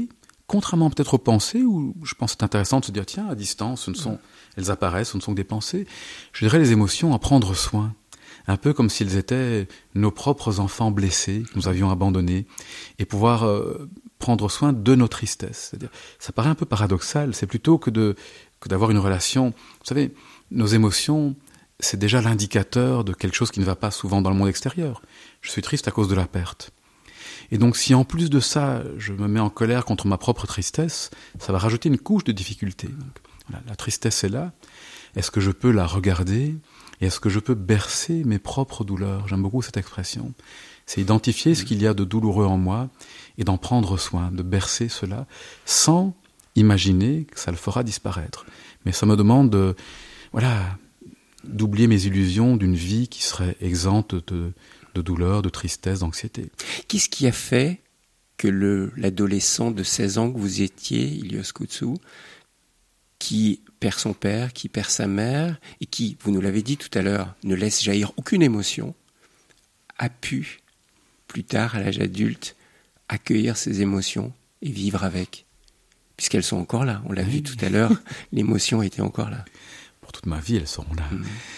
contrairement peut-être aux pensées, où je pense que c'est intéressant de se dire, tiens, à distance, elles apparaissent, ce ne sont que des pensées. Je dirais les émotions, à prendre soin. Un peu comme s'ils étaient nos propres enfants blessés, que nous avions abandonnés, et pouvoir prendre soin de nos tristesses. C'est-à-dire, ça paraît un peu paradoxal, c'est plutôt que d'avoir une relation. Vous savez, nos émotions, c'est déjà l'indicateur de quelque chose qui ne va pas souvent dans le monde extérieur. Je suis triste à cause de la perte. Et donc, si en plus de ça, je me mets en colère contre ma propre tristesse, ça va rajouter une couche de difficulté. Donc, voilà, la tristesse est là. Est-ce que je peux la regarder ? Et est-ce que je peux bercer mes propres douleurs ? J'aime beaucoup cette expression. C'est identifier ce qu'il y a de douloureux en moi et d'en prendre soin, de bercer cela, sans imaginer que ça le fera disparaître. Mais ça me demande d'oublier mes illusions d'une vie qui serait exempte de douleur, de tristesse, d'anxiété. Qu'est-ce qui a fait que l'adolescent de 16 ans que vous étiez, Ilios Kouzou, qui perd son père, qui perd sa mère, et qui, vous nous l'avez dit tout à l'heure, ne laisse jaillir aucune émotion, a pu, plus tard, à l'âge adulte, accueillir ses émotions et vivre avec ? Puisqu'elles sont encore là. On l'a vu tout à l'heure, l'émotion était encore là. Pour toute ma vie, elles seront là.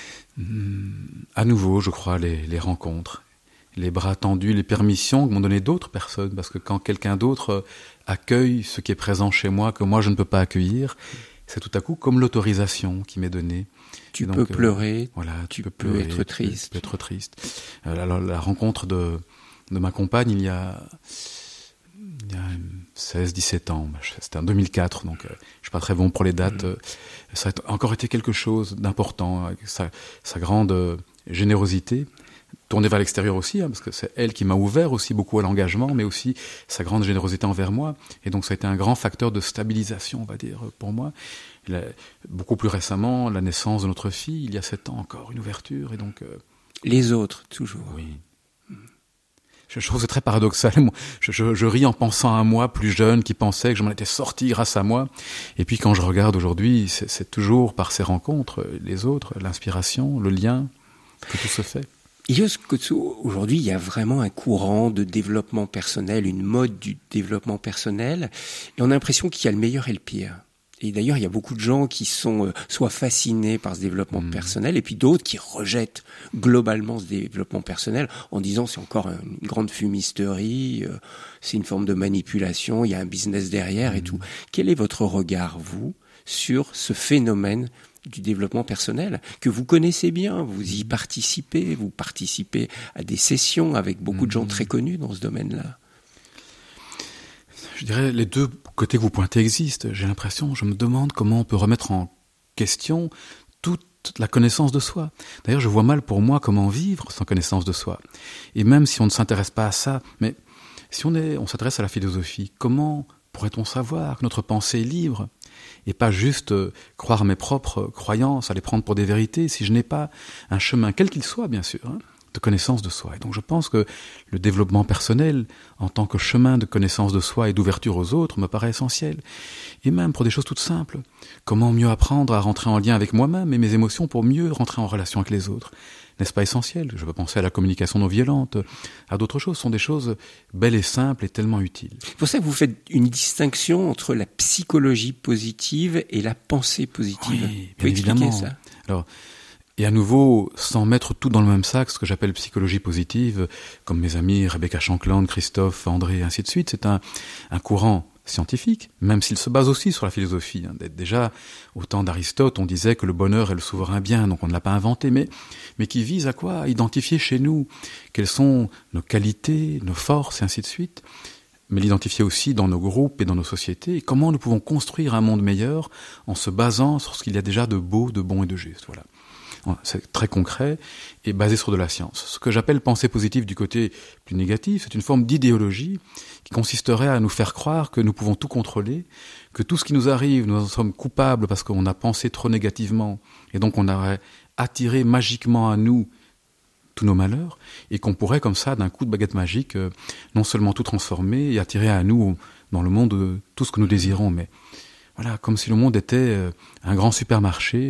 À nouveau, je crois, les rencontres, les bras tendus, les permissions que m'ont donné d'autres personnes, parce que quand quelqu'un d'autre accueille ce qui est présent chez moi, que moi je ne peux pas accueillir, c'est tout à coup comme l'autorisation qui m'est donnée. Tu peux pleurer, tu peux être triste. Tu peux être triste. La rencontre de ma compagne, il y a 16-17 ans, c'était en 2004, donc je ne suis pas très bon pour les dates. Ça a encore été quelque chose d'important, avec sa grande générosité, tournée vers l'extérieur aussi, parce que c'est elle qui m'a ouvert aussi beaucoup à l'engagement, mais aussi sa grande générosité envers moi. Et donc ça a été un grand facteur de stabilisation, on va dire, pour moi. Beaucoup plus récemment, la naissance de notre fille, il y a 7 ans encore, une ouverture. Et donc, les autres, toujours. Oui. Je trouve que c'est très paradoxal. Je ris en pensant à moi, plus jeune, qui pensait que je m'en étais sorti grâce à moi. Et puis quand je regarde aujourd'hui, c'est toujours par ces rencontres, les autres, l'inspiration, le lien, que tout se fait. Ilios Kouzou, aujourd'hui, il y a vraiment un courant de développement personnel, une mode du développement personnel, et on a l'impression qu'il y a le meilleur et le pire. Et d'ailleurs, il y a beaucoup de gens qui sont soit fascinés par ce développement personnel, et puis d'autres qui rejettent globalement ce développement personnel en disant c'est encore une grande fumisterie, c'est une forme de manipulation, il y a un business derrière et tout. Quel est votre regard, vous, sur ce phénomène du développement personnel que vous connaissez bien, vous y participez, vous participez à des sessions avec beaucoup de gens très connus dans ce domaine-là? Je dirais les deux côtés que vous pointez existent. J'ai l'impression, je me demande comment on peut remettre en question toute la connaissance de soi. D'ailleurs, je vois mal pour moi comment vivre sans connaissance de soi. Et même si on ne s'intéresse pas à ça, mais si on s'intéresse à la philosophie, comment pourrait-on savoir que notre pensée est libre et pas juste croire mes propres croyances, à les prendre pour des vérités, si je n'ai pas un chemin, quel qu'il soit bien sûr, de connaissance de soi. Et donc je pense que le développement personnel, en tant que chemin de connaissance de soi et d'ouverture aux autres, me paraît essentiel. Et même pour des choses toutes simples. Comment mieux apprendre à rentrer en lien avec moi-même et mes émotions pour mieux rentrer en relation avec les autres? N'est-ce pas essentiel? Je peux penser à la communication non violente, à d'autres choses. Ce sont des choses belles et simples et tellement utiles. C'est pour ça que vous faites une distinction entre la psychologie positive et la pensée positive. Oui, bien évidemment. Ça. Alors, et à nouveau, sans mettre tout dans le même sac, ce que j'appelle psychologie positive, comme mes amis Rebecca Shankland, Christophe, André, et ainsi de suite, c'est un courant scientifique, même s'il se base aussi sur la philosophie. Déjà, au temps d'Aristote, on disait que le bonheur est le souverain bien, donc on ne l'a pas inventé, mais qui vise à quoi? À identifier chez nous quelles sont nos qualités, nos forces, et ainsi de suite, mais l'identifier aussi dans nos groupes et dans nos sociétés, et comment nous pouvons construire un monde meilleur en se basant sur ce qu'il y a déjà de beau, de bon et de juste. Voilà. C'est très concret et basé sur de la science. Ce que j'appelle pensée positive du côté plus négatif, c'est une forme d'idéologie qui consisterait à nous faire croire que nous pouvons tout contrôler, que tout ce qui nous arrive, nous en sommes coupables parce qu'on a pensé trop négativement, et donc on aurait attiré magiquement à nous tous nos malheurs, et qu'on pourrait comme ça, d'un coup de baguette magique, non seulement tout transformer et attirer à nous, dans le monde, tout ce que nous désirons, mais voilà, comme si le monde était un grand supermarché,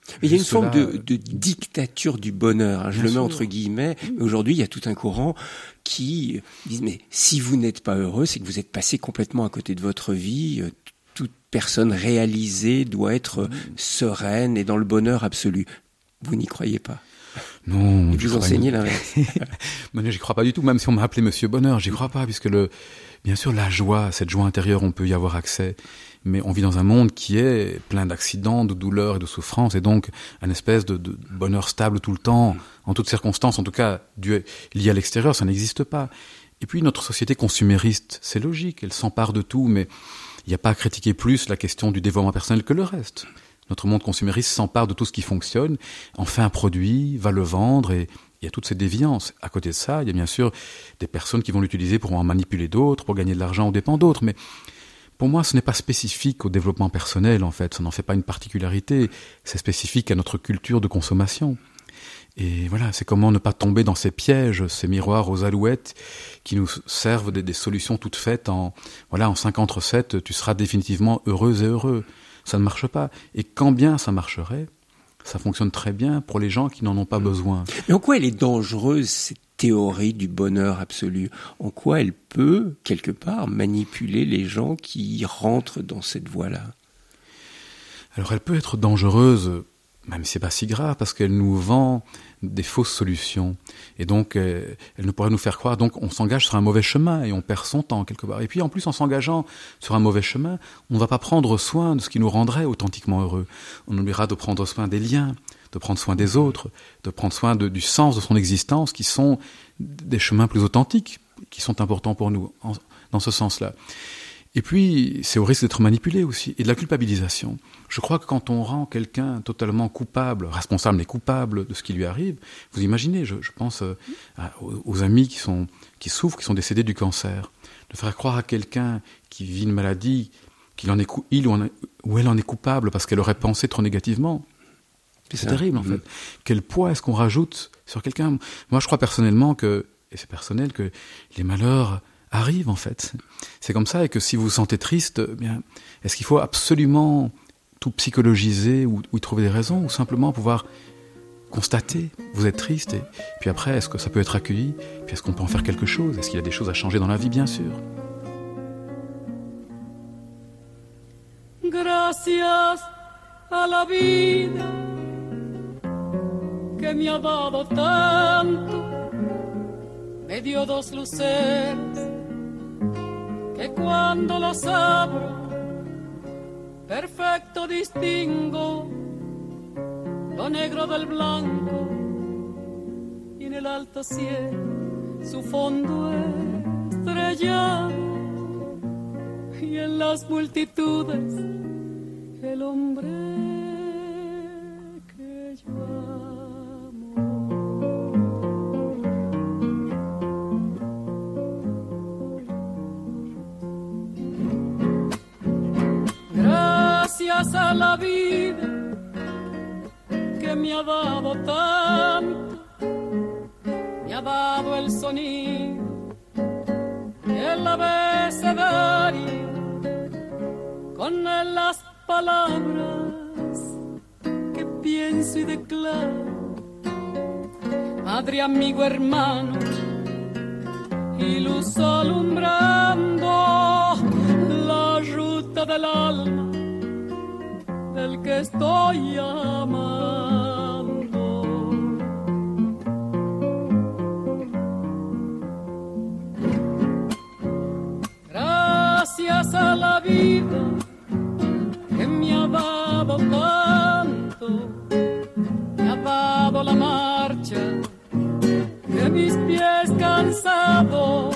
Mais il y a une forme de dictature du bonheur, hein, je le mets entre guillemets. Aujourd'hui, il y a tout un courant qui dit mais si vous n'êtes pas heureux, c'est que vous êtes passé complètement à côté de votre vie. Toute personne réalisée doit être sereine et dans le bonheur absolu. Vous n'y croyez pas? Non. Et vous enseignez l'inverse. Mais j'y crois pas du tout, même si on m'a appelé Monsieur Bonheur, j'y crois pas, puisque bien sûr, la joie, cette joie intérieure, on peut y avoir accès. Mais on vit dans un monde qui est plein d'accidents, de douleurs et de souffrances, et donc un espèce de bonheur stable tout le temps, en toutes circonstances, en tout cas lié à l'extérieur, ça n'existe pas. Et puis notre société consumériste, c'est logique, elle s'empare de tout, mais il n'y a pas à critiquer plus la question du développement personnel que le reste. Notre monde consumériste s'empare de tout ce qui fonctionne, en fait un produit, va le vendre, et il y a toutes ces déviances. À côté de ça, il y a bien sûr des personnes qui vont l'utiliser pour en manipuler d'autres, pour gagner de l'argent aux dépens d'autres, mais pour moi, ce n'est pas spécifique au développement personnel, en fait. Ça n'en fait pas une particularité. C'est spécifique à notre culture de consommation. Et voilà, c'est comment ne pas tomber dans ces pièges, ces miroirs aux alouettes qui nous servent des solutions toutes faites en 50 recettes, tu seras définitivement heureuse et heureux. Ça ne marche pas. Et quand bien ça marcherait, ça fonctionne très bien pour les gens qui n'en ont pas besoin. Mais en quoi elle est dangereuse, cette théorie du bonheur absolu? En quoi elle peut, quelque part, manipuler les gens qui rentrent dans cette voie-là? Alors elle peut être dangereuse, même si c'est pas si grave, parce qu'elle nous vend des fausses solutions. Et donc, elle ne pourrait nous faire croire, donc on s'engage sur un mauvais chemin et on perd son temps quelque part. Et puis en plus, en s'engageant sur un mauvais chemin, on ne va pas prendre soin de ce qui nous rendrait authentiquement heureux. On oubliera de prendre soin des liens, de prendre soin des autres, de prendre soin du sens de son existence, qui sont des chemins plus authentiques, qui sont importants pour nous, dans ce sens-là. Et puis, c'est au risque d'être manipulé aussi, et de la culpabilisation. Je crois que quand on rend quelqu'un totalement coupable, responsable mais coupable de ce qui lui arrive, vous imaginez, je pense aux amis qui souffrent, qui sont décédés du cancer, de faire croire à quelqu'un qui vit une maladie, qu'il en est ou elle en est coupable parce qu'elle aurait pensé trop négativement. C'est terrible, en fait. Quel poids est-ce qu'on rajoute sur quelqu'un? Moi, je crois personnellement et c'est personnel, que les malheurs arrivent, en fait. C'est comme ça, et que si vous vous sentez triste, bien, est-ce qu'il faut absolument tout psychologiser ou y trouver des raisons, ou simplement pouvoir constater, vous êtes triste, et puis après, est-ce que ça peut être accueilli? Puis est-ce qu'on peut en faire quelque chose? Est-ce qu'il y a des choses à changer dans la vie? Bien sûr. Gracias a la vida que me ha dado tanto, me dio dos luceros que cuando las abro perfecto distingo lo negro del blanco, y en el alto cielo su fondo estrellado, y en las multitudes el hombre que yo amo. Gracias a la vida que me ha dado tanto, me ha dado el sonido, el abecedario, con él las palabras que pienso y declaro. Madre, amigo, hermano, y luz alumbrando la ruta del alma del que estoy amando. Gracias a la vida que me ha dado tanto, me ha dado la marcha de mis pies cansados.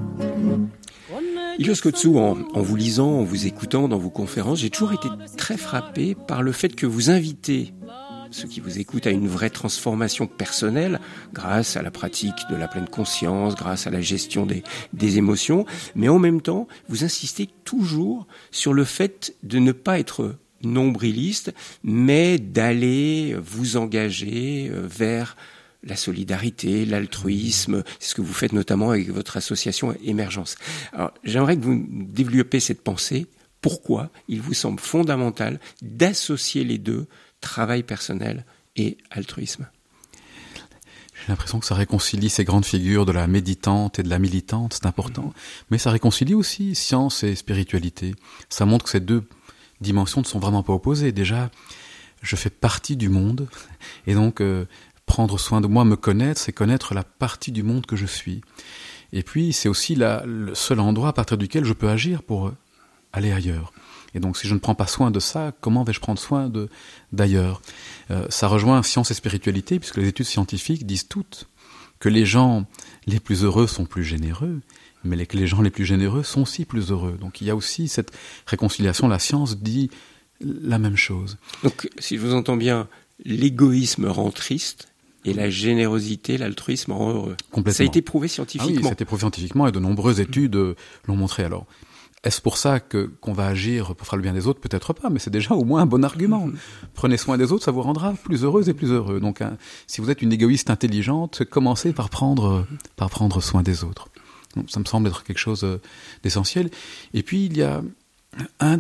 Ilios Kotsou, en vous lisant, en vous écoutant dans vos conférences, j'ai toujours été très frappé par le fait que vous invitez ceux qui vous écoutent à une vraie transformation personnelle grâce à la pratique de la pleine conscience, grâce à la gestion des émotions, mais en même temps, vous insistez toujours sur le fait de ne pas être nombriliste, mais d'aller vous engager vers la solidarité, l'altruisme, c'est ce que vous faites notamment avec votre association Émergence. Alors, j'aimerais que vous développiez cette pensée pourquoi il vous semble fondamental d'associer les deux, travail personnel et altruisme. J'ai l'impression que ça réconcilie ces grandes figures de la méditante et de la militante, c'est important. Mais ça réconcilie aussi science et spiritualité. Ça montre que ces deux dimensions ne sont vraiment pas opposées. Déjà, je fais partie du monde, et donc prendre soin de moi, me connaître, c'est connaître la partie du monde que je suis. Et puis, c'est aussi le seul endroit à partir duquel je peux agir pour aller ailleurs. Et donc, si je ne prends pas soin de ça, comment vais-je prendre soin d'ailleurs ? Ça rejoint science et spiritualité, puisque les études scientifiques disent toutes que les gens les plus heureux sont plus généreux, mais que les gens les plus généreux sont aussi plus heureux. Donc, il y a aussi cette réconciliation. La science dit la même chose. Donc, si je vous entends bien, l'égoïsme rend triste et la générosité, l'altruisme rend heureux. Complètement. Ça a été prouvé scientifiquement. Ah oui, ça a été prouvé scientifiquement et de nombreuses études l'ont montré. Alors, est-ce pour ça qu'on va agir pour faire le bien des autres ? Peut-être pas, mais c'est déjà au moins un bon argument. Prenez soin des autres, ça vous rendra plus heureuse et plus heureux. Donc, si vous êtes une égoïste intelligente, commencez par prendre soin des autres. Donc, ça me semble être quelque chose d'essentiel. Et puis, il y a un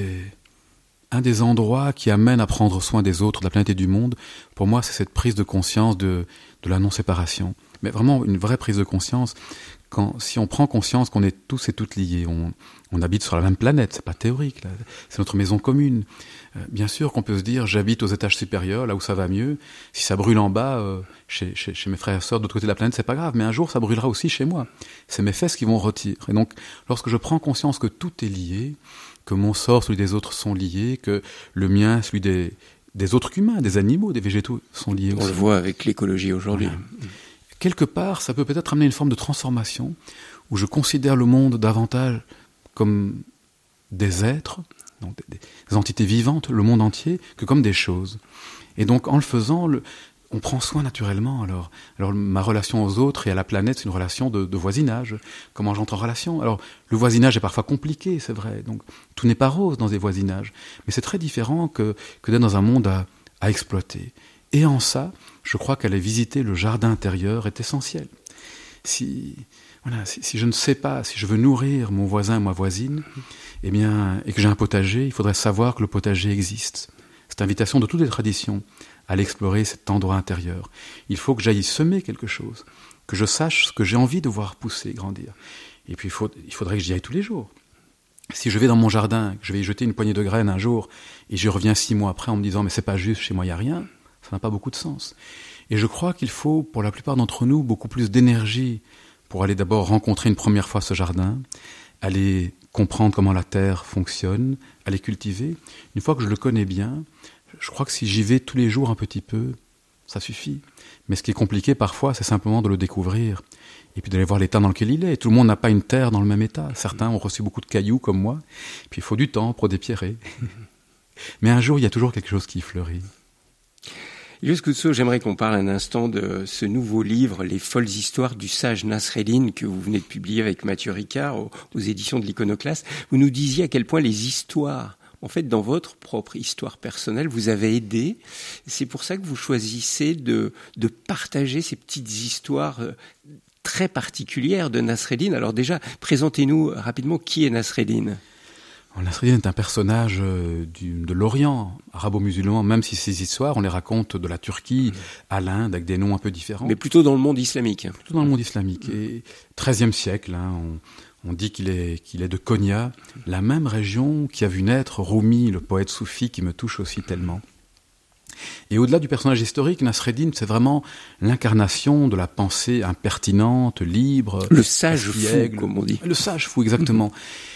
des endroits qui amène à prendre soin des autres, de la planète et du monde, pour moi, c'est cette prise de conscience de la non-séparation. Mais vraiment, une vraie prise de conscience. Si on prend conscience qu'on est tous et toutes liés, on habite sur la même planète, c'est pas théorique, là, c'est notre maison commune. Bien sûr qu'on peut se dire, j'habite aux étages supérieurs, là où ça va mieux. Si ça brûle en bas, chez mes frères et sœurs de l'autre côté de la planète, c'est pas grave. Mais un jour, ça brûlera aussi chez moi. C'est mes fesses qui vont rôtir. Et donc, lorsque je prends conscience que tout est lié, que mon sort, celui des autres sont liés, que le mien, celui des autres humains, des animaux, des végétaux sont liés aussi. On le voit avec l'écologie aujourd'hui. Voilà. Quelque part, ça peut peut-être amener une forme de transformation où je considère le monde davantage comme des êtres, donc des entités vivantes, le monde entier, que comme des choses. Et donc, en le faisant, on prend soin naturellement. Alors, ma relation aux autres et à la planète, c'est une relation de voisinage. Comment j'entre en relation ? Alors, le voisinage est parfois compliqué, c'est vrai. Donc, tout n'est pas rose dans des voisinages. Mais c'est très différent que d'être dans un monde à exploiter. Et en ça, je crois qu'aller visiter le jardin intérieur est essentiel. Si je ne sais pas, si je veux nourrir mon voisin ou ma voisine, et que j'ai un potager, il faudrait savoir que le potager existe. Cette invitation de toutes les traditions à l'explorer, cet endroit intérieur. Il faut que j'aille semer quelque chose, que je sache ce que j'ai envie de voir pousser, grandir. Et puis il faudrait que j'y aille tous les jours. Si je vais dans mon jardin, que je vais y jeter une poignée de graines un jour, et je reviens 6 mois après en me disant « mais c'est pas juste, chez moi il n'y a rien », ça n'a pas beaucoup de sens. Et je crois qu'il faut, pour la plupart d'entre nous, beaucoup plus d'énergie pour aller d'abord rencontrer une première fois ce jardin, aller comprendre comment la terre fonctionne, aller cultiver. Une fois que je le connais bien, je crois que si j'y vais tous les jours un petit peu, ça suffit. Mais ce qui est compliqué parfois, c'est simplement de le découvrir et puis d'aller voir l'état dans lequel il est. Tout le monde n'a pas une terre dans le même état. Certains ont reçu beaucoup de cailloux comme moi, puis il faut du temps pour dépierrer. Mais un jour, il y a toujours quelque chose qui fleurit. Ilios Koutsos, j'aimerais qu'on parle un instant de ce nouveau livre, Les folles histoires du sage Nasreddin, que vous venez de publier avec Mathieu Ricard aux éditions de l'Iconoclaste. Vous nous disiez à quel point les histoires, en fait, dans votre propre histoire personnelle, vous avez aidé. C'est pour ça que vous choisissez de partager ces petites histoires très particulières de Nasreddin. Alors déjà, présentez-nous rapidement qui est Nasreddin. Nasreddin est un personnage de l'Orient arabo-musulman, même si ces histoires, on les raconte de la Turquie à l'Inde, avec des noms un peu différents. Mais plutôt dans le monde islamique. Plutôt dans le monde islamique. Et 13e siècle, on dit qu'il est de Konya, la même région qui a vu naître Rumi, le poète soufi qui me touche aussi tellement. Et au-delà du personnage historique, Nasreddin, c'est vraiment l'incarnation de la pensée impertinente, libre. Le sage fou, comme on dit. Le sage fou, exactement.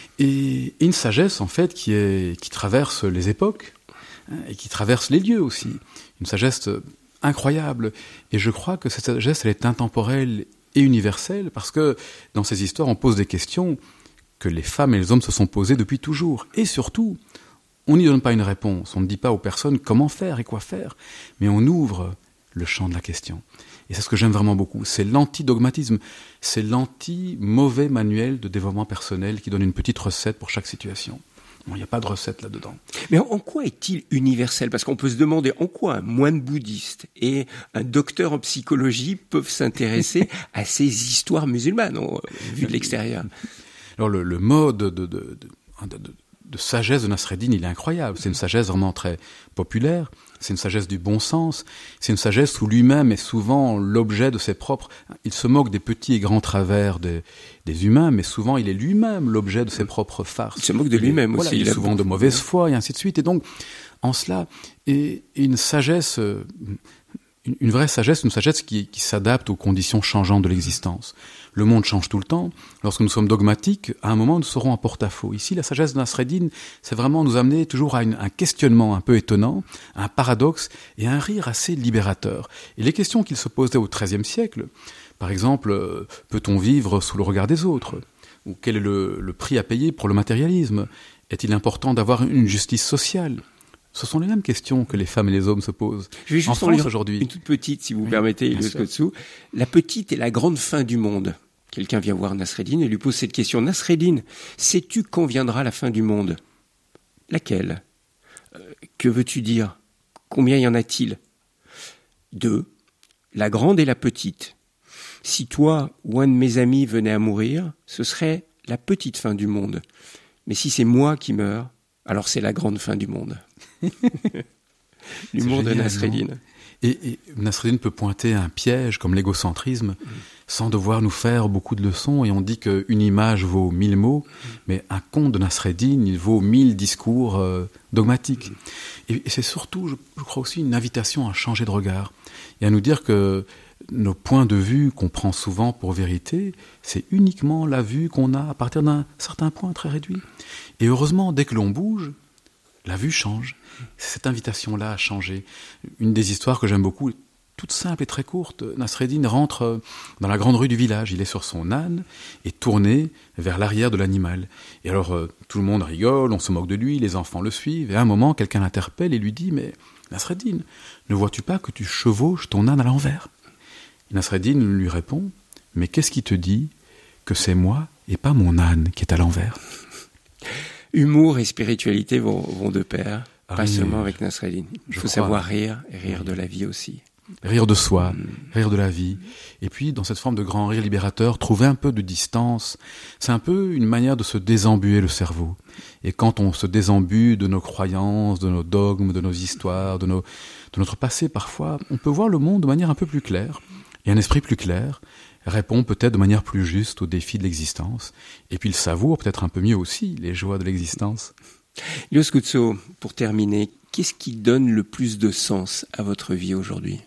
Et une sagesse, en fait, qui traverse les époques, et qui traverse les lieux aussi. Une sagesse incroyable. Et je crois que cette sagesse, elle est intemporelle et universelle, parce que dans ces histoires, on pose des questions que les femmes et les hommes se sont posées depuis toujours. Et surtout, on n'y donne pas une réponse. On ne dit pas aux personnes comment faire et quoi faire, mais on ouvre le champ de la question. Et c'est ce que j'aime vraiment beaucoup. C'est l'antidogmatisme. C'est l'anti-mauvais manuel de développement personnel qui donne une petite recette pour chaque situation. Bon, il n'y a pas de recette là-dedans. Mais en quoi est-il universel ? Parce qu'on peut se demander en quoi un moine bouddhiste et un docteur en psychologie peuvent s'intéresser à ces histoires musulmanes, vu de l'extérieur. Alors le mode sagesse de Nasreddin, il est incroyable. C'est une sagesse vraiment très populaire. C'est une sagesse du bon sens. C'est une sagesse où lui-même est souvent l'objet de ses propres... Il se moque des petits et grands travers des humains, mais souvent il est lui-même l'objet de ses propres farces. Il se moque de lui-même aussi. Il est souvent de mauvaise foi et ainsi de suite. Et donc, en cela, et une sagesse... Une vraie sagesse, une sagesse qui s'adapte aux conditions changeantes de l'existence. Le monde change tout le temps. Lorsque nous sommes dogmatiques, à un moment, nous serons en porte-à-faux. Ici, la sagesse de Nasreddin, c'est vraiment nous amener toujours à un questionnement un peu étonnant, un paradoxe et un rire assez libérateur. Et les questions qu'il se posait au XIIIe siècle, par exemple, peut-on vivre sous le regard des autres? Ou quel est le prix à payer pour le matérialisme? Est-il important d'avoir une justice sociale? Ce sont les mêmes questions que les femmes et les hommes se posent. Je vais juste en France aujourd'hui. Une toute petite, si vous permettez, Elios Kotsou. La petite est la grande fin du monde. Quelqu'un vient voir Nasreddin et lui pose cette question. Nasreddin, sais-tu quand viendra la fin du monde? Laquelle? Que veux-tu dire? Combien y en a-t-il? 2. La grande et la petite. Si toi ou un de mes amis venait à mourir, ce serait la petite fin du monde. Mais si c'est moi qui meurs, alors c'est la grande fin du monde. L'humour de Nasreddin. Et Nasreddin peut pointer un piège comme l'égocentrisme sans devoir nous faire beaucoup de leçons. Et on dit qu'une image vaut 1000 mots, mais un conte de Nasreddin, il vaut 1000 discours dogmatiques. Et c'est surtout, je crois aussi, une invitation à changer de regard et à nous dire que nos points de vue qu'on prend souvent pour vérité, c'est uniquement la vue qu'on a à partir d'un certain point très réduit. Et heureusement, dès que l'on bouge, la vue change. C'est cette invitation-là à changer. Une des histoires que j'aime beaucoup, toute simple et très courte, Nasreddin rentre dans la grande rue du village. Il est sur son âne et tourné vers l'arrière de l'animal. Et alors, tout le monde rigole, on se moque de lui, les enfants le suivent. Et à un moment, quelqu'un l'interpelle et lui dit « Mais Nasreddin, ne vois-tu pas que tu chevauches ton âne à l'envers ?» Nasreddin lui répond « Mais qu'est-ce qui te dit que c'est moi et pas mon âne qui est à l'envers ?» Humour et spiritualité vont de pair, pas oui, seulement avec Nasreddin. Il faut savoir rire et rire de la vie aussi. Rire de soi, rire de la vie. Et puis, dans cette forme de grand rire libérateur, trouver un peu de distance. C'est un peu une manière de se désembuer le cerveau. Et quand on se désembue de nos croyances, de nos dogmes, de nos histoires, de notre passé parfois, on peut voir le monde de manière un peu plus claire. Et un esprit plus clair répond peut-être de manière plus juste aux défis de l'existence. Et puis il savoure peut-être un peu mieux aussi les joies de l'existence. Elios Kotsou, pour terminer, qu'est-ce qui donne le plus de sens à votre vie aujourd'hui?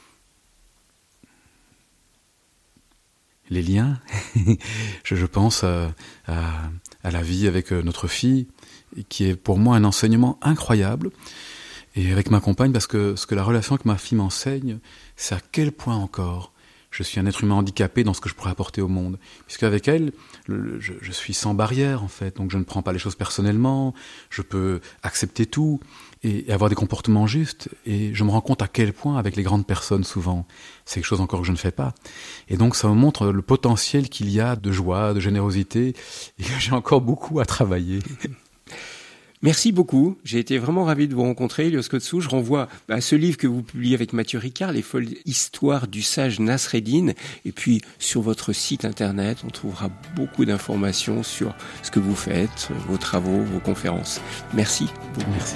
Les liens. je pense à la vie avec notre fille, qui est pour moi un enseignement incroyable. Et avec ma compagne, parce que ce que la relation avec ma fille m'enseigne, c'est à quel point encore je suis un être humain handicapé dans ce que je pourrais apporter au monde. Puisqu'avec elle, je suis sans barrière, en fait. Donc je ne prends pas les choses personnellement, je peux accepter tout et avoir des comportements justes. Et je me rends compte à quel point, avec les grandes personnes, souvent, c'est quelque chose encore que je ne fais pas. Et donc ça me montre le potentiel qu'il y a de joie, de générosité, et que j'ai encore beaucoup à travailler. Merci beaucoup. J'ai été vraiment ravi de vous rencontrer, Elios Kotsou. Je renvoie à ce livre que vous publiez avec Mathieu Ricard, Les folles histoires du sage Nasreddin. Et puis, sur votre site internet, on trouvera beaucoup d'informations sur ce que vous faites, vos travaux, vos conférences. Merci. Merci.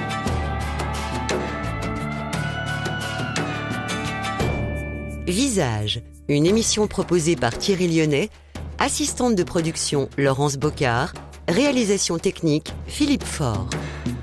Visage, une émission proposée par Thierry Lyonnais, assistante de production Laurence Bocard, réalisation technique Philippe Faure.